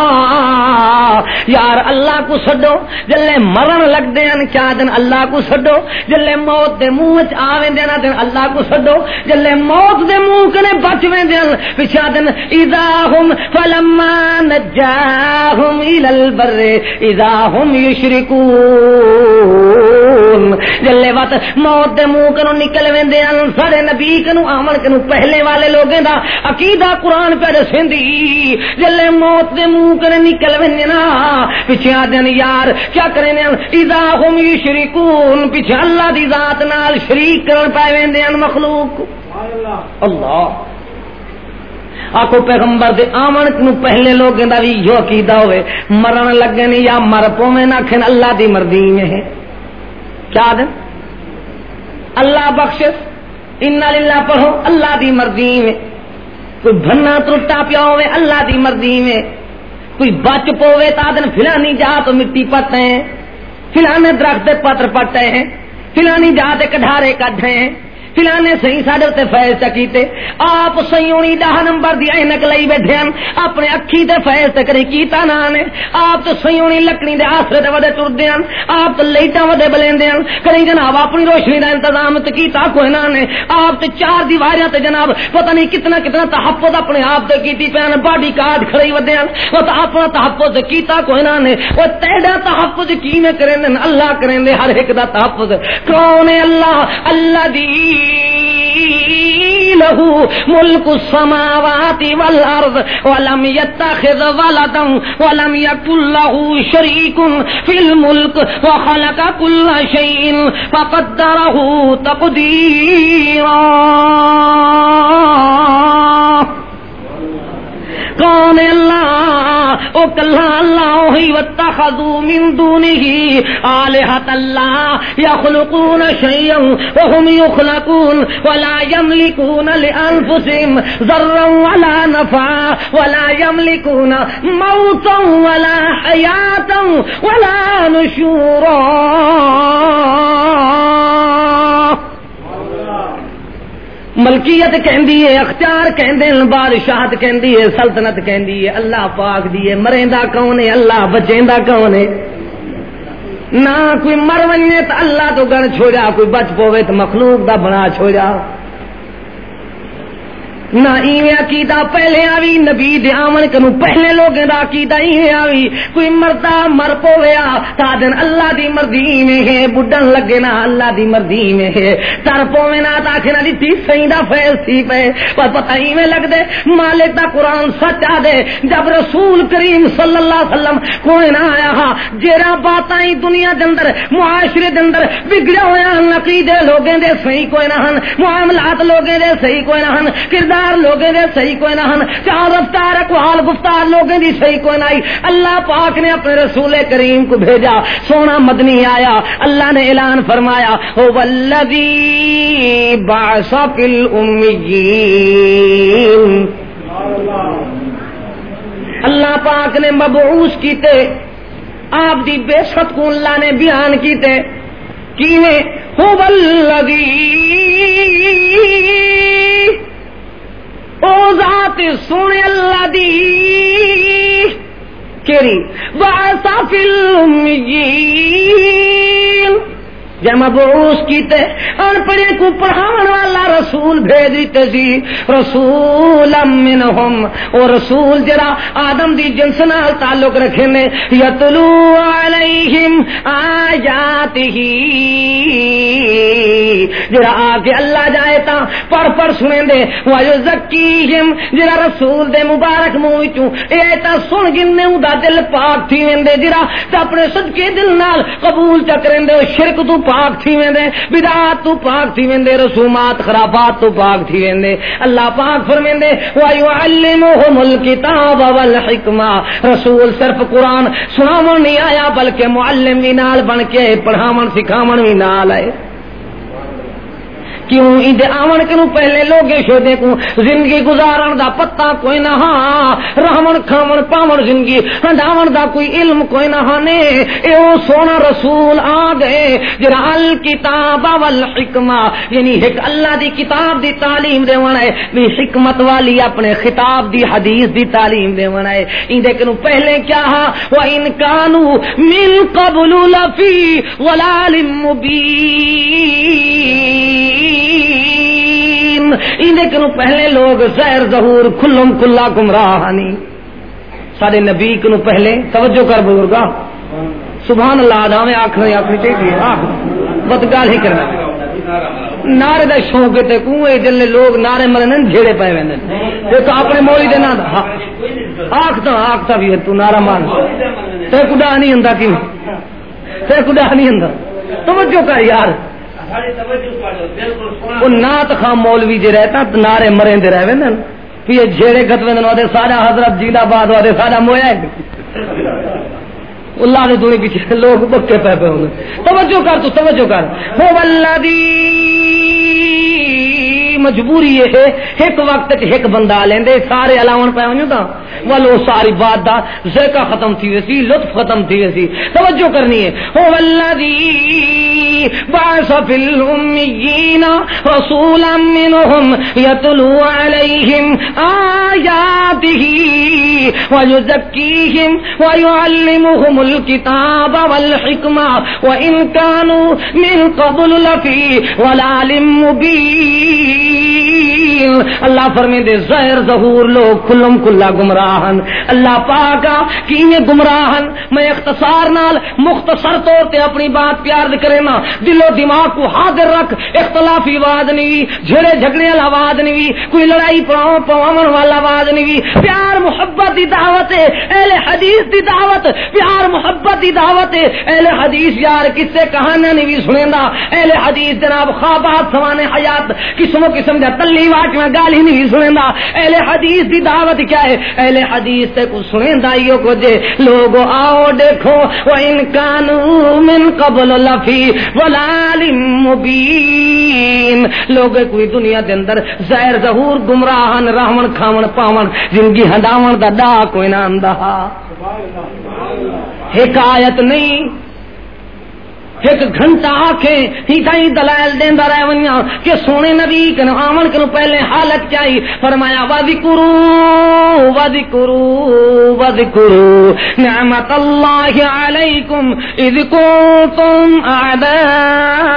یار اللہ کو چھڈو جلے مرن لگ دے ہیں کیا دن اللہ کو چھڈو جلے موت دے منہ وچ آویں دے نا دن اللہ کو چھڈو جلے موت دے منہ کنے بچ ویں دے پیچھے دن اذا هم فلما نجاهم الى البر اذا هم يشركون جلے وقت موت دے منہ کنو نکل ویندے ان سارے نبی کنو آمن کنو پہلے والے لوگوں دا عقیدہ قرآن پہ دسیندی جلے موت دے منہ کنے نکل ویندے نا پیچھے آدن یار کیا کریں اذا هم يشركون پیچھے اللہ دی ذات نال شریک کرن پے ویندے ان مخلوق اللہ آکو پیغمبر دے آمن کنو پہلے لوگوں دا بھی جو عقیدہ ہوئے مرن لگے نہیں یا مر پویں نہ کھن اللہ دی مرضی میں ہے کیا دن اللہ بخشش انا للہ پڑھو اللہ دی مرضی میں کوئی بھنا ٹوٹا پیا ہوئے اللہ دی مرضی میں کوئی بچ پوے تا دن فلانی جا تو مٹی پٹے ہیں فلانے درخت پتر پٹے ہیں فلانی جا تے کڈھارے کڈھے ہیں فلانے صحیح ساڈے تے فیض چکیتے آپ سیونی دہ نمبر دی اینک لئی بیٹھے ہیں اپنے اکھی تے فیض تے کری کیتا نہ نے آپ تو سیونی لکڑی دے آسرے تے ودے ٹردے ہیں آپ تو لائٹاں ودے بلیندے ہیں کری جناب اپنی روشنی دا انتظام تے کیتا کوئی نہ نے آپ تے چار دیواریاں تے جناب پتہ نہیں کتنا کتنا تحفظ اپنے آپ تے کیتی پین باڈی کارڈ کھڑی ودے ہیں او تے اپنا تحفظ کیتا کوئی نہ نے او تیرا تحفظ کیویں کریں اللہ کریں دے ہر ایک دا تحفظ کون ہے اللہ اللہ دی له ملك السماوات والأرض ولم يتخذ ولدا ولم يكن له شريك في الملك وخلق كل شيء فقدره تقديرا کون اللہ او کلا اللہ ہی واتخذوا من دونه آلهة لا يخلقون شيئا وهم يخلقون ولا يملكون لأنفسهم ضرا ولا نفعا ولا يملكون موتا ولا حياة ولا نشورا ملکیت کہندی ہے اختیار کہندے ہیں بادشاہت کہندی ہے سلطنت کہندی ہے اللہ پاک دی ہے مریندا کون ہے اللہ بچیندا کون ہے نہ کوئی مر ونے تے اللہ تو گن چھوڑا کوئی بچ پوے تے مخلوق دا بنا چھوڑا نہ ایویں عقیدہ پہلے آوی نبی دے آمن کنو پہلے لوگوں دا عقیدہ ایویں آوی کوئی مردہ مر پویا تا دن اللہ دی مرضی میں ہے بڈن لگے نا اللہ دی مرضی میں ہے تر پوے نا تا کھنا دی تی سیدہ فیض تھی پہ پر پتہ ایویں لگ دے مالک دا قرآن سچا دے جب رسول کریم صلی اللہ علیہ وسلم کوئی نہ آیا ہا جیرا باتاں دنیا دے اندر معاشرے دے اندر بگڑے ہویا عقیدے لوگوں دے صحیح کوئی نہ ہن معاملات لوگوں دے صحیح کوئی نہ ہن کردار لوگوں دے صحیح کوئی نہ ہن چار رفتار اقوال گفتار لوگوں دی صحیح کوئی نہ آئی اللہ پاک نے اپنے رسول کریم کو بھیجا سونا مدنی آیا اللہ نے اعلان فرمایا هو الذی بعث فی الامین اللہ پاک نے مبعوث کیتے آپ دی بے ست کو اللہ نے بیان کیتے کیویں هو الذی او ذات سونے اللہ دی کیری بعث فی الامیین جب مبعوث کیتے ان پڑھے کو پڑھاون والا رسول بھیج دیتے سی رسولا منہم اور رسول جرا آدم دی جنس نال تعلق رکھے نے یتلو علیہم آیاتہ جرا آگے اللہ جائے تا پڑھ پڑھ سنیں دے ویزکیہم جرا رسول دے مبارک منہ وچوں اے تا سن گنے دا دل پاک تھی ویندے جرا تے اپنے صدقے دل نال قبول چکریں دے شرک تو پاک تھی ویندے بدعات تو پاک تھی ویندے رسومات خرافات تو پاک تھی ویندے اللہ پاک فرمیندے وَيُعَلِّمُهُمُ الْكِتَابَ وَالْحِكْمَةَ رسول صرف قرآن سناون نہیں آیا بلکہ معلم بھی نال بن کے پڑھاون سکھاون بھی نال آئے کیوں ان دے آون کنو پہلے لوگے شودے کو زندگی گزارن دا پتہ کوئی نہ ہاں رہون کھاون پاون زندگی ہنڈاون دا کوئی علم کوئی نہ ہانے اے او سونا رسول آ گئے جڑا الکتاب والحکمہ یعنی ایک اللہ دی کتاب دی تعلیم دے ونا ہے بھی حکمت والی اپنے خطاب دی حدیث دی تعلیم دے ونا ہے ان دے کنو پہلے کیا ہاں وَإِن كَانُوا مِن قَبْلُ لَفِي ضَلَالٍ مُبِينٍ اندے کنو پہلے لوگ زہر ظہور کھلم کھلا گمراہانی سارے نبی کنو پہلے توجہ کر بزرگا سبحان اللہ آدھا میں آنکھ نہیں آنکھ چاہیے بدگال ہی کرنا نعرے دا شوق تے کوئے جلے لوگ نعرے مرنن جھیڑے پائے ویندن تے تو اپنے مولی دے نہ آنکھتا آنکھتا بھی ہے تو نعرہ مان تے کدا نہیں ہندا کیوں تے کدا نہیں ہندا توجہ کر یار وہ نات خام مولوی جی رہتا نعرے مریں دے رہے ویندن پھر یہ جھیڑے گت ویندن ودے سارا حضرت جیلا باد ودے سارا مویا ہے اللہ نے دنیا پیچھے لوگ بکے پہ پہ ہوں توجہ کر تو توجہ کر ہو والذی مجبوری یہ ہے ایک وقت ایک بندہ لیندے سارے علاوہ پہ ہوں تا ولو ساری بات دا ذکا ختم تھی ویسی لطف ختم تھی ویسی توجہ کرنی ہے ہو والذی بعث فی الامیین رسولا منہم یتلو علیہم آیاتہ ویزکیہم ویعلمہم الکتاب والحکمہ وإن كانوا من قبل لفی ضلال مبین اللہ فرمے دے ظاہر ظہور لوگ کلم کلا گمراہن اللہ پاکا کہ یہ گمراہن میں اختصار نال مختصر طور تے اپنی بات پیار کرے نا دل و دماغ کو حاضر رکھ اختلافی آواز نہیں جھڑے جھگڑے والا آواز نہیں کوئی لڑائی پڑاؤ پواون والا آواز نہیں پیار محبت دی دعوت ہے اہل حدیث دی دعوت پیار محبت دی دعوت ہے اہل حدیث یار کس سے کہانا نہیں بھی سنیں دا اہل حدیث جناب خوابات سوانے حیات قسم قسم دا تلی واٹ میں گالی نہیں سنیں دا اہل حدیث دی دعوت کیا ہے اہل حدیث سے کچھ سنیں دائیوں کو دے لوگو آؤ دیکھو وَإِن كَانُوا مِن قَبْلُ لَفِي ضَلَالٍ مُبِينٍ لوگ کوئی دنیا دے اندر ظاہر ظہور گمراہن رحمن کھاون پاون زندگی ہنڈاون دا دا کوئی نہ اندہ حکایت نہیں ایک گھنٹہ آنکھیں ہی کہیں دلائل دیندہ رہے ونیا کہ سونے نبی کن آمن کنو پہلے حالت کیائی فرمایا وَذِكُرُوا وَذِكُرُوا وَذِكُرُوا نعمت اللہ علیکم اذ کنتم اعداء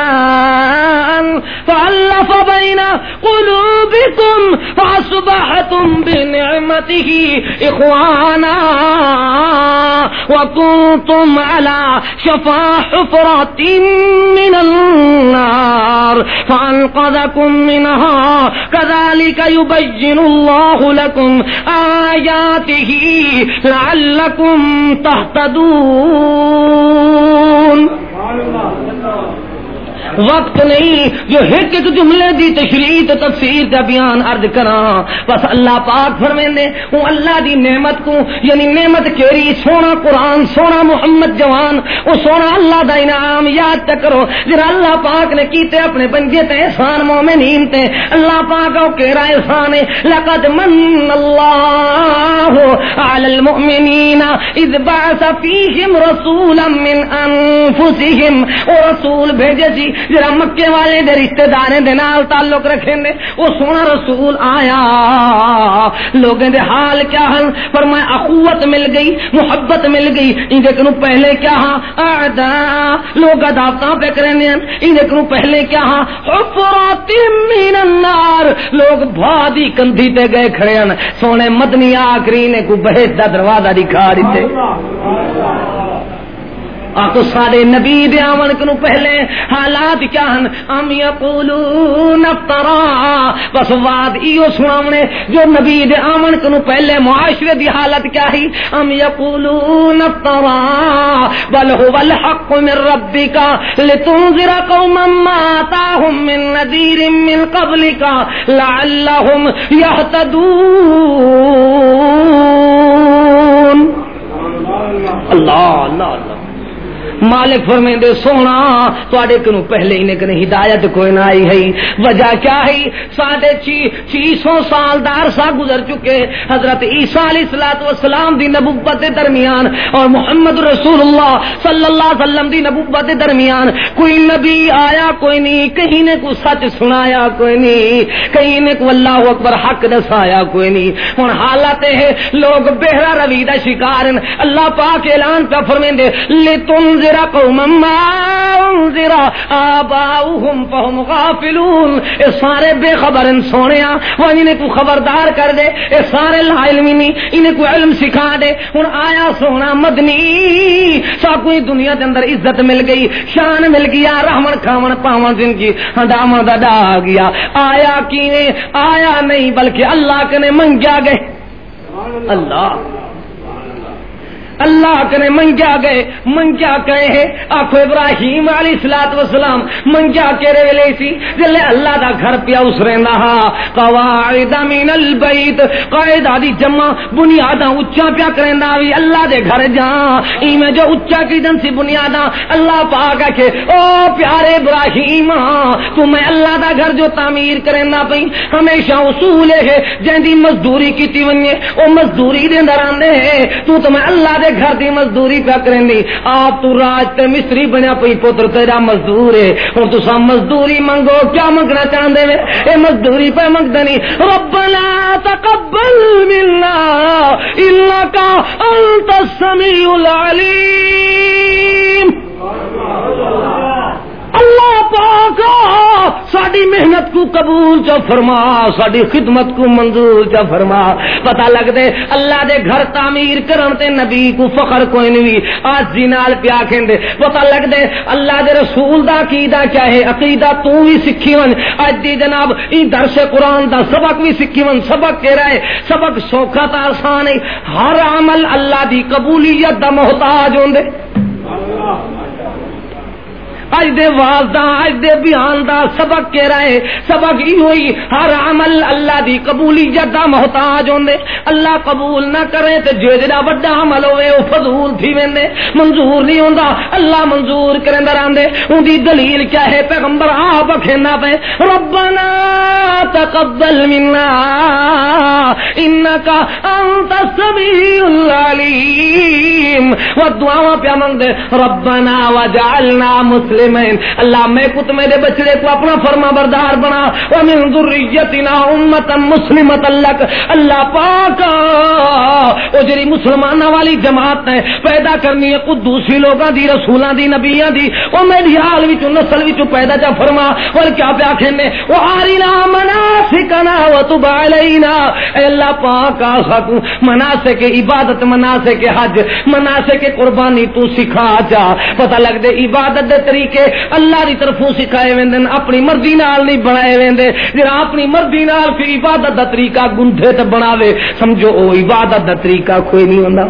فالف بین قلوبکم فاصبحتم بنعمته اخوانا وکنتم على شفا حفرات من النار فانقذكم منها كذلك يبين الله لكم آياته لعلكم تهتدون وقت نہیں جو ایک ایک جملے دی تشریح تفسیر کا بیان عرض کراں بس اللہ پاک فرمیندے وہ اللہ دی نعمت کو یعنی نعمت کیری سونا قرآن سونا محمد جوان وہ سونا اللہ دا انعام یاد کرو جرا اللہ پاک نے کیتے اپنے بندے تے احسان مومنین تے اللہ پاک او کہرا احسان ہے لقد من اللہ علی المؤمنین اذ بعث فیہم رسولا من انفسہم وہ رسول بھیجے سی جرا مکے والے دے رشتہ داریں دے نال تعلق رکھیں دے وہ سونا رسول آیا لوگوں دے حال کیا ہن فرمایا اخوت مل گئی محبت مل گئی ان دے کنو پہلے کیا ہاں اعداء لوگ عداوتاں پہ کریں دے ان دے کنو پہلے کیا ہاں حفرات من النار لوگ بھادی کندھی تے گئے کھڑے ہیں سونے مدنی آخری نے کو بہشت دا دروازہ دکھا دیتے آکو سارے نبی دے آمن کنو پہلے حالات کیا ہن ام یقولون افترا بس وعد ایو سناونے جو نبی دے آمن کنو پہلے معاشرے دی حالت کیا ہی ام یقولون افترا بل هو الحق من ربک لتنذر قوما ما آتاهم من نذیر من قبلک لعلهم يهتدون اللہ اللہ اللہ مالک فرمیندے سونا تواڈے کوں پہلے ہی نے کنے ہدایت کوئی نہ آئی ہے. وجہ کیا ہے؟ ساڑھے چھ چھ سو سال دا عرصہ گزر چکے حضرت عیسیٰ علیہ الصلوۃ والسلام دی نبوت دے درمیان اور محمد رسول اللہ صلی اللہ علیہ وسلم دی نبوت دے درمیان کوئی نبی آیا کوئی نہیں, کہیں نے کو سچ سنایا کوئی نہیں, کہیں نے کو اللہ اکبر حق دسایا کوئی نہیں. ہن حالت ہے لوگ بہرا روی دا شکار ہیں. اللہ پاک اعلان پہ فرمیندے لتنذر قوما ما انذر آباؤہم فہم غافلون. اے سارے بے خبر ان سونیا وہ انہیں کو خبردار کر دے, اے سارے لا علمی نہیں انہیں کو علم سکھا دے. ہن آیا سونا مدنی سا کوئی دنیا دے اندر عزت مل گئی, شان مل گیا, رحمن کھاون پاون دن کی ہنڈاما دا آ گیا. آیا کیویں آیا نہیں بلکہ اللہ کنے منگیا گئے. اللہ اللہ کنے منگیا گئے. منگیا کہے ہے آخو ابراہیم علیہ الصلوۃ والسلام منگیا کرے ویلے سی جلے اللہ دا گھر پیا اس رہندا ہا قواعد من البیت قاعدہ دی جمع بنیاداں اونچا پیا کریندا وی اللہ دے گھر جا ایویں جو اونچا کیدن سی بنیاداں اللہ پاک کہ او پیارے ابراہیم تو میں اللہ دا گھر جو تعمیر کریندا پئی ہمیشہ اصول ہے جندی مزدوری کیتی ونجے او مزدوری دے اندر آندے تو تو میں اللہ دے گھر دی مزدوری پیا کریں دی. آپ تو راج تے مستری بنیا پئی پتر تیرا مزدور ہے. ہن تساں مزدوری منگو کیا منگنا چاہندے وے؟ اے مزدوری پہ منگدے نہیں. ربنا تقبل منا انک انت السمیع العلیم. اللہ پاک ساڈی محنت کو قبول چا فرما, ساڈی خدمت کو منظور چا فرما. پتہ لگ دے اللہ دے گھر تعمیر کرن تے نبی کو فخر کوئی نہیں, آج جی نال پیا کہندے. پتہ لگ دے اللہ دے رسول دا عقیدہ کیا ہے, عقیدہ تو بھی سکھی ون. اج دی جناب ای درس قرآن دا سبق بھی سکھی ون. سبق کہہ رہا ہے سبق سوکھا تا آسان ہے. ہر عمل اللہ دی قبولیت دا محتاج ہوندے. اج دے واز دا اج دے بیان دا سبق کہہ رہے سبق ہی ہوئی ہر عمل اللہ دی قبولیت دا محتاج ہوندے. اللہ قبول نہ کرے تے جو جڑا بڑا عمل ہوئے او فضول تھی ویندے, منظور نہیں ہوندا. اللہ منظور کریندا رہندے. اون دی دلیل کیا ہے؟ پیغمبر آپ کہندا پے ربنا تقبل منا انک انت السمیع العلیم. و دعا پیا منگدے ربنا وجعلنا مسلمین. اللہ میں کو تو میرے بچڑے کو اپنا فرما بردار بنا. ومن ذریتنا امتا مسلمتا لک. اللہ پاک او جڑی مسلماناں والی جماعت نے پیدا کرنی ہے قدوسی لوگاں دی, رسولاں دی, نبیاں دی, او میری حال وچ نسل وچ پیدا جا فرما. اور کیا پیا کہنے او ارنا مناسکنا وتب علینا. اے اللہ پاک اساں مناسک عبادت, مناسک حج, مناسک قربانی تو سکھا جا. پتہ لگ دے عبادت دے طریقے اللہ دی طرفوں سکھائے ویندن, اپنی مرضی نال نہیں بنائے ویندے. جڑا اپنی مرضی نال پھر عبادت دا طریقہ گنڈھے تے بناوے سمجھو او عبادت دا طریقہ کوئی نہیں ہوندا.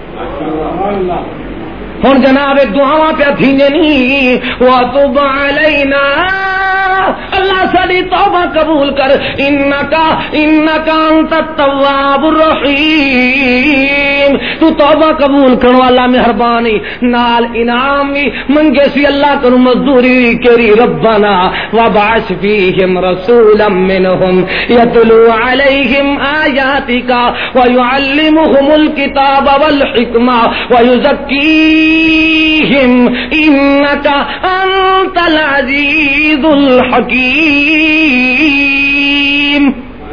ہن جناب دعاواں پہ تھیندے نہیں. وتب علینا اللہ ساری توبہ قبول کر. انک انک انت التواب الرحیم. تو توبہ قبول کرنے والا مہربانی نال انعام بھی منگے سی اللہ کو مزدوری کری. ربنا وبعث فیہم رسولا منہم یتلو علیہم آیاتک ویعلمہم الکتاب والحکمہ ویزکیہم انک انت العزیز الحکیم.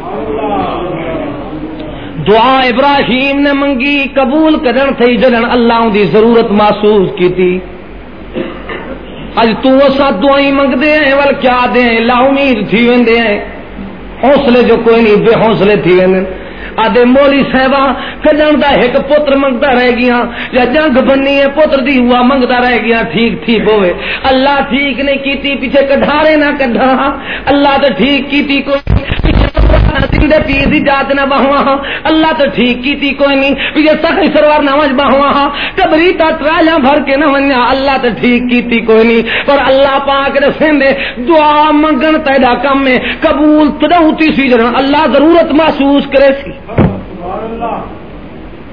دعا ابراہیم نے منگی قبول کرن تھی جنن اللہ دی ضرورت محسوس کی تھی. اج تو سا دعائیں منگدے ہیں ول کیا دیں لا امید تھی ویندے ہیں. حوصلے جو کوئی نہیں بے حوصلے تھی ویندے. آدھے مولی صاحبہ کجن دا ایک پتر منگتا رہ گیا یا جنگ بنی ہے پتر دی ہوا منگتا رہ گیا. ٹھیک ٹھیک ہوئے اللہ ٹھیک نہیں کیتی پیچھے کڈھارے نہ کڈھا. اللہ تو ٹھیک کیتی کوئی زندے پیر دی جات نہ بہوا. اللہ تو ٹھیک کیتی کوئی نہیں پیچھے سخی سرور نماز بہوا. کبری تا ترالیاں بھر کے نہ ونیا. اللہ تو ٹھیک کیتی کوئی نہیں. پر اللہ پاک نے سندے دعا منگن تیدا کم میں قبول تدوتی سی جن اللہ ضرورت محسوس کرے سی.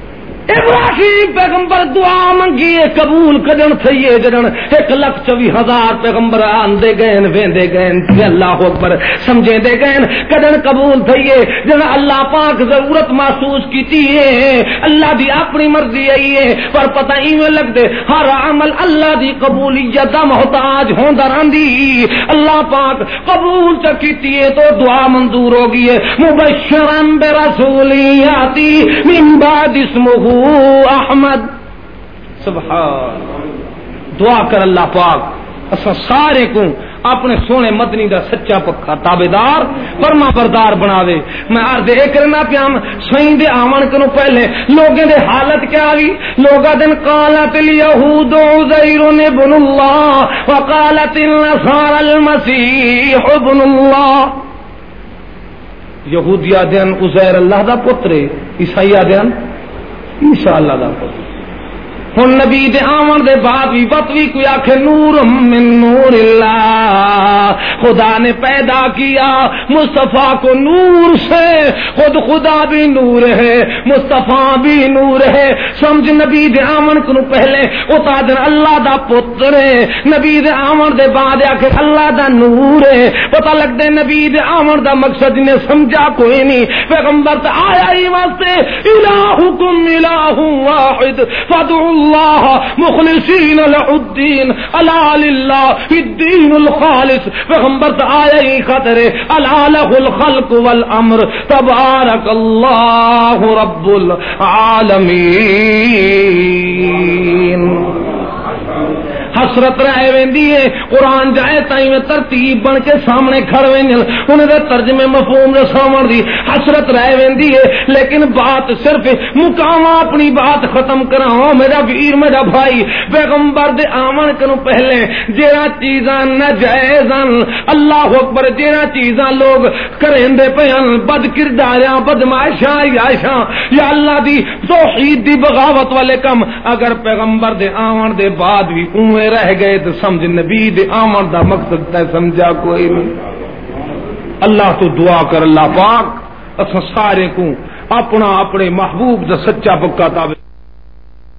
ابراہیم پیغمبر دعا منگی قبول کدن تھئیے جدن ایک لاکھ چوی ہزار پیغمبر آندے گئے ویندے گئے اللہ اکبر سمجھے دے گئے کدن قبول تھئیے جدن اللہ پاک ضرورت محسوس کیتی ہے اللہ دی اپنی مرضی آئی ہے پر پتہ ایویں لگ دے ہر عمل اللہ دی قبولیت دا محتاج ہوندا رہندی اللہ پاک قبول چ کیتی ہے تو دعا منظور ہو گئی ہے مبشرا برسول یاتی من بعد اسمہ احمد سبحان دعا کر اللہ پاک اسا سارے کو اپنے سونے مدنی دا سچا پکا تابعدار فرما بردار بناوے میں عرض اے کرنا پیا سوئیں دے آمن کنو پہلے لوگوں دے حالت کیا ہوئی لوگا دن قالت الیہود عزیر ابن اللہ وقالت النصارى المسیح ابن اللہ یہودیہ دین عزیر اللہ دا پترے عیسائیہ دین عیسیٰ اللہ دا پتر ہن نبی دے آمن دے بعد بھی بتوی کوئی آکھے نور من نور اللہ خدا نے پیدا کیا مصطفیٰ کو نور سے خود خدا بھی نور ہے مصطفیٰ بھی نور ہے سمجھ نبی دے آمن کو پہلے اتا دن اللہ دا پتر ہے نبی دے آمن دے بعد آکھے اللہ دا نور ہے پتہ لگ دے نبی دے آمن دا مقصد نے سمجھا کوئی نہیں پیغمبر تے آیا ہی واسطے الہکم الہ واحد فادعوا اللہ مخلصین له الدین الا للہ الدین الخالص پیغمبر تو آیا ہی خطر الا له الخلق والامر تبارک اللہ رب العالمین حسرت رہ ویندی ہے قرآن جائے تائیں میں ترتیب بن کے سامنے کھڑ وینجل انہیں دے ترجمے مفہوم دے سامن دی حسرت رہ ویندی ہے لیکن بات صرف مقامہ اپنی بات ختم کراؤں میرا ویر میرا بھائی پیغمبر دے آمن کنو پہلے جیرا چیزاں ناجائزاں اللہ اکبر جیرا چیزاں لوگ کریں دے پیان بد کرداریاں بدمعاشاں یاشاں یا اللہ دی توحید دی بغاوت والے کم اگر پیغمبر دے آمن دے بعد بھی اوے رہ گئے تو سمجھ نبی دے آمن دا مقصد تے سمجھا کوئی نہیں اللہ تو دعا کر اللہ پاک اساں سارے کو اپنا اپنے محبوب دا سچا پکا تابع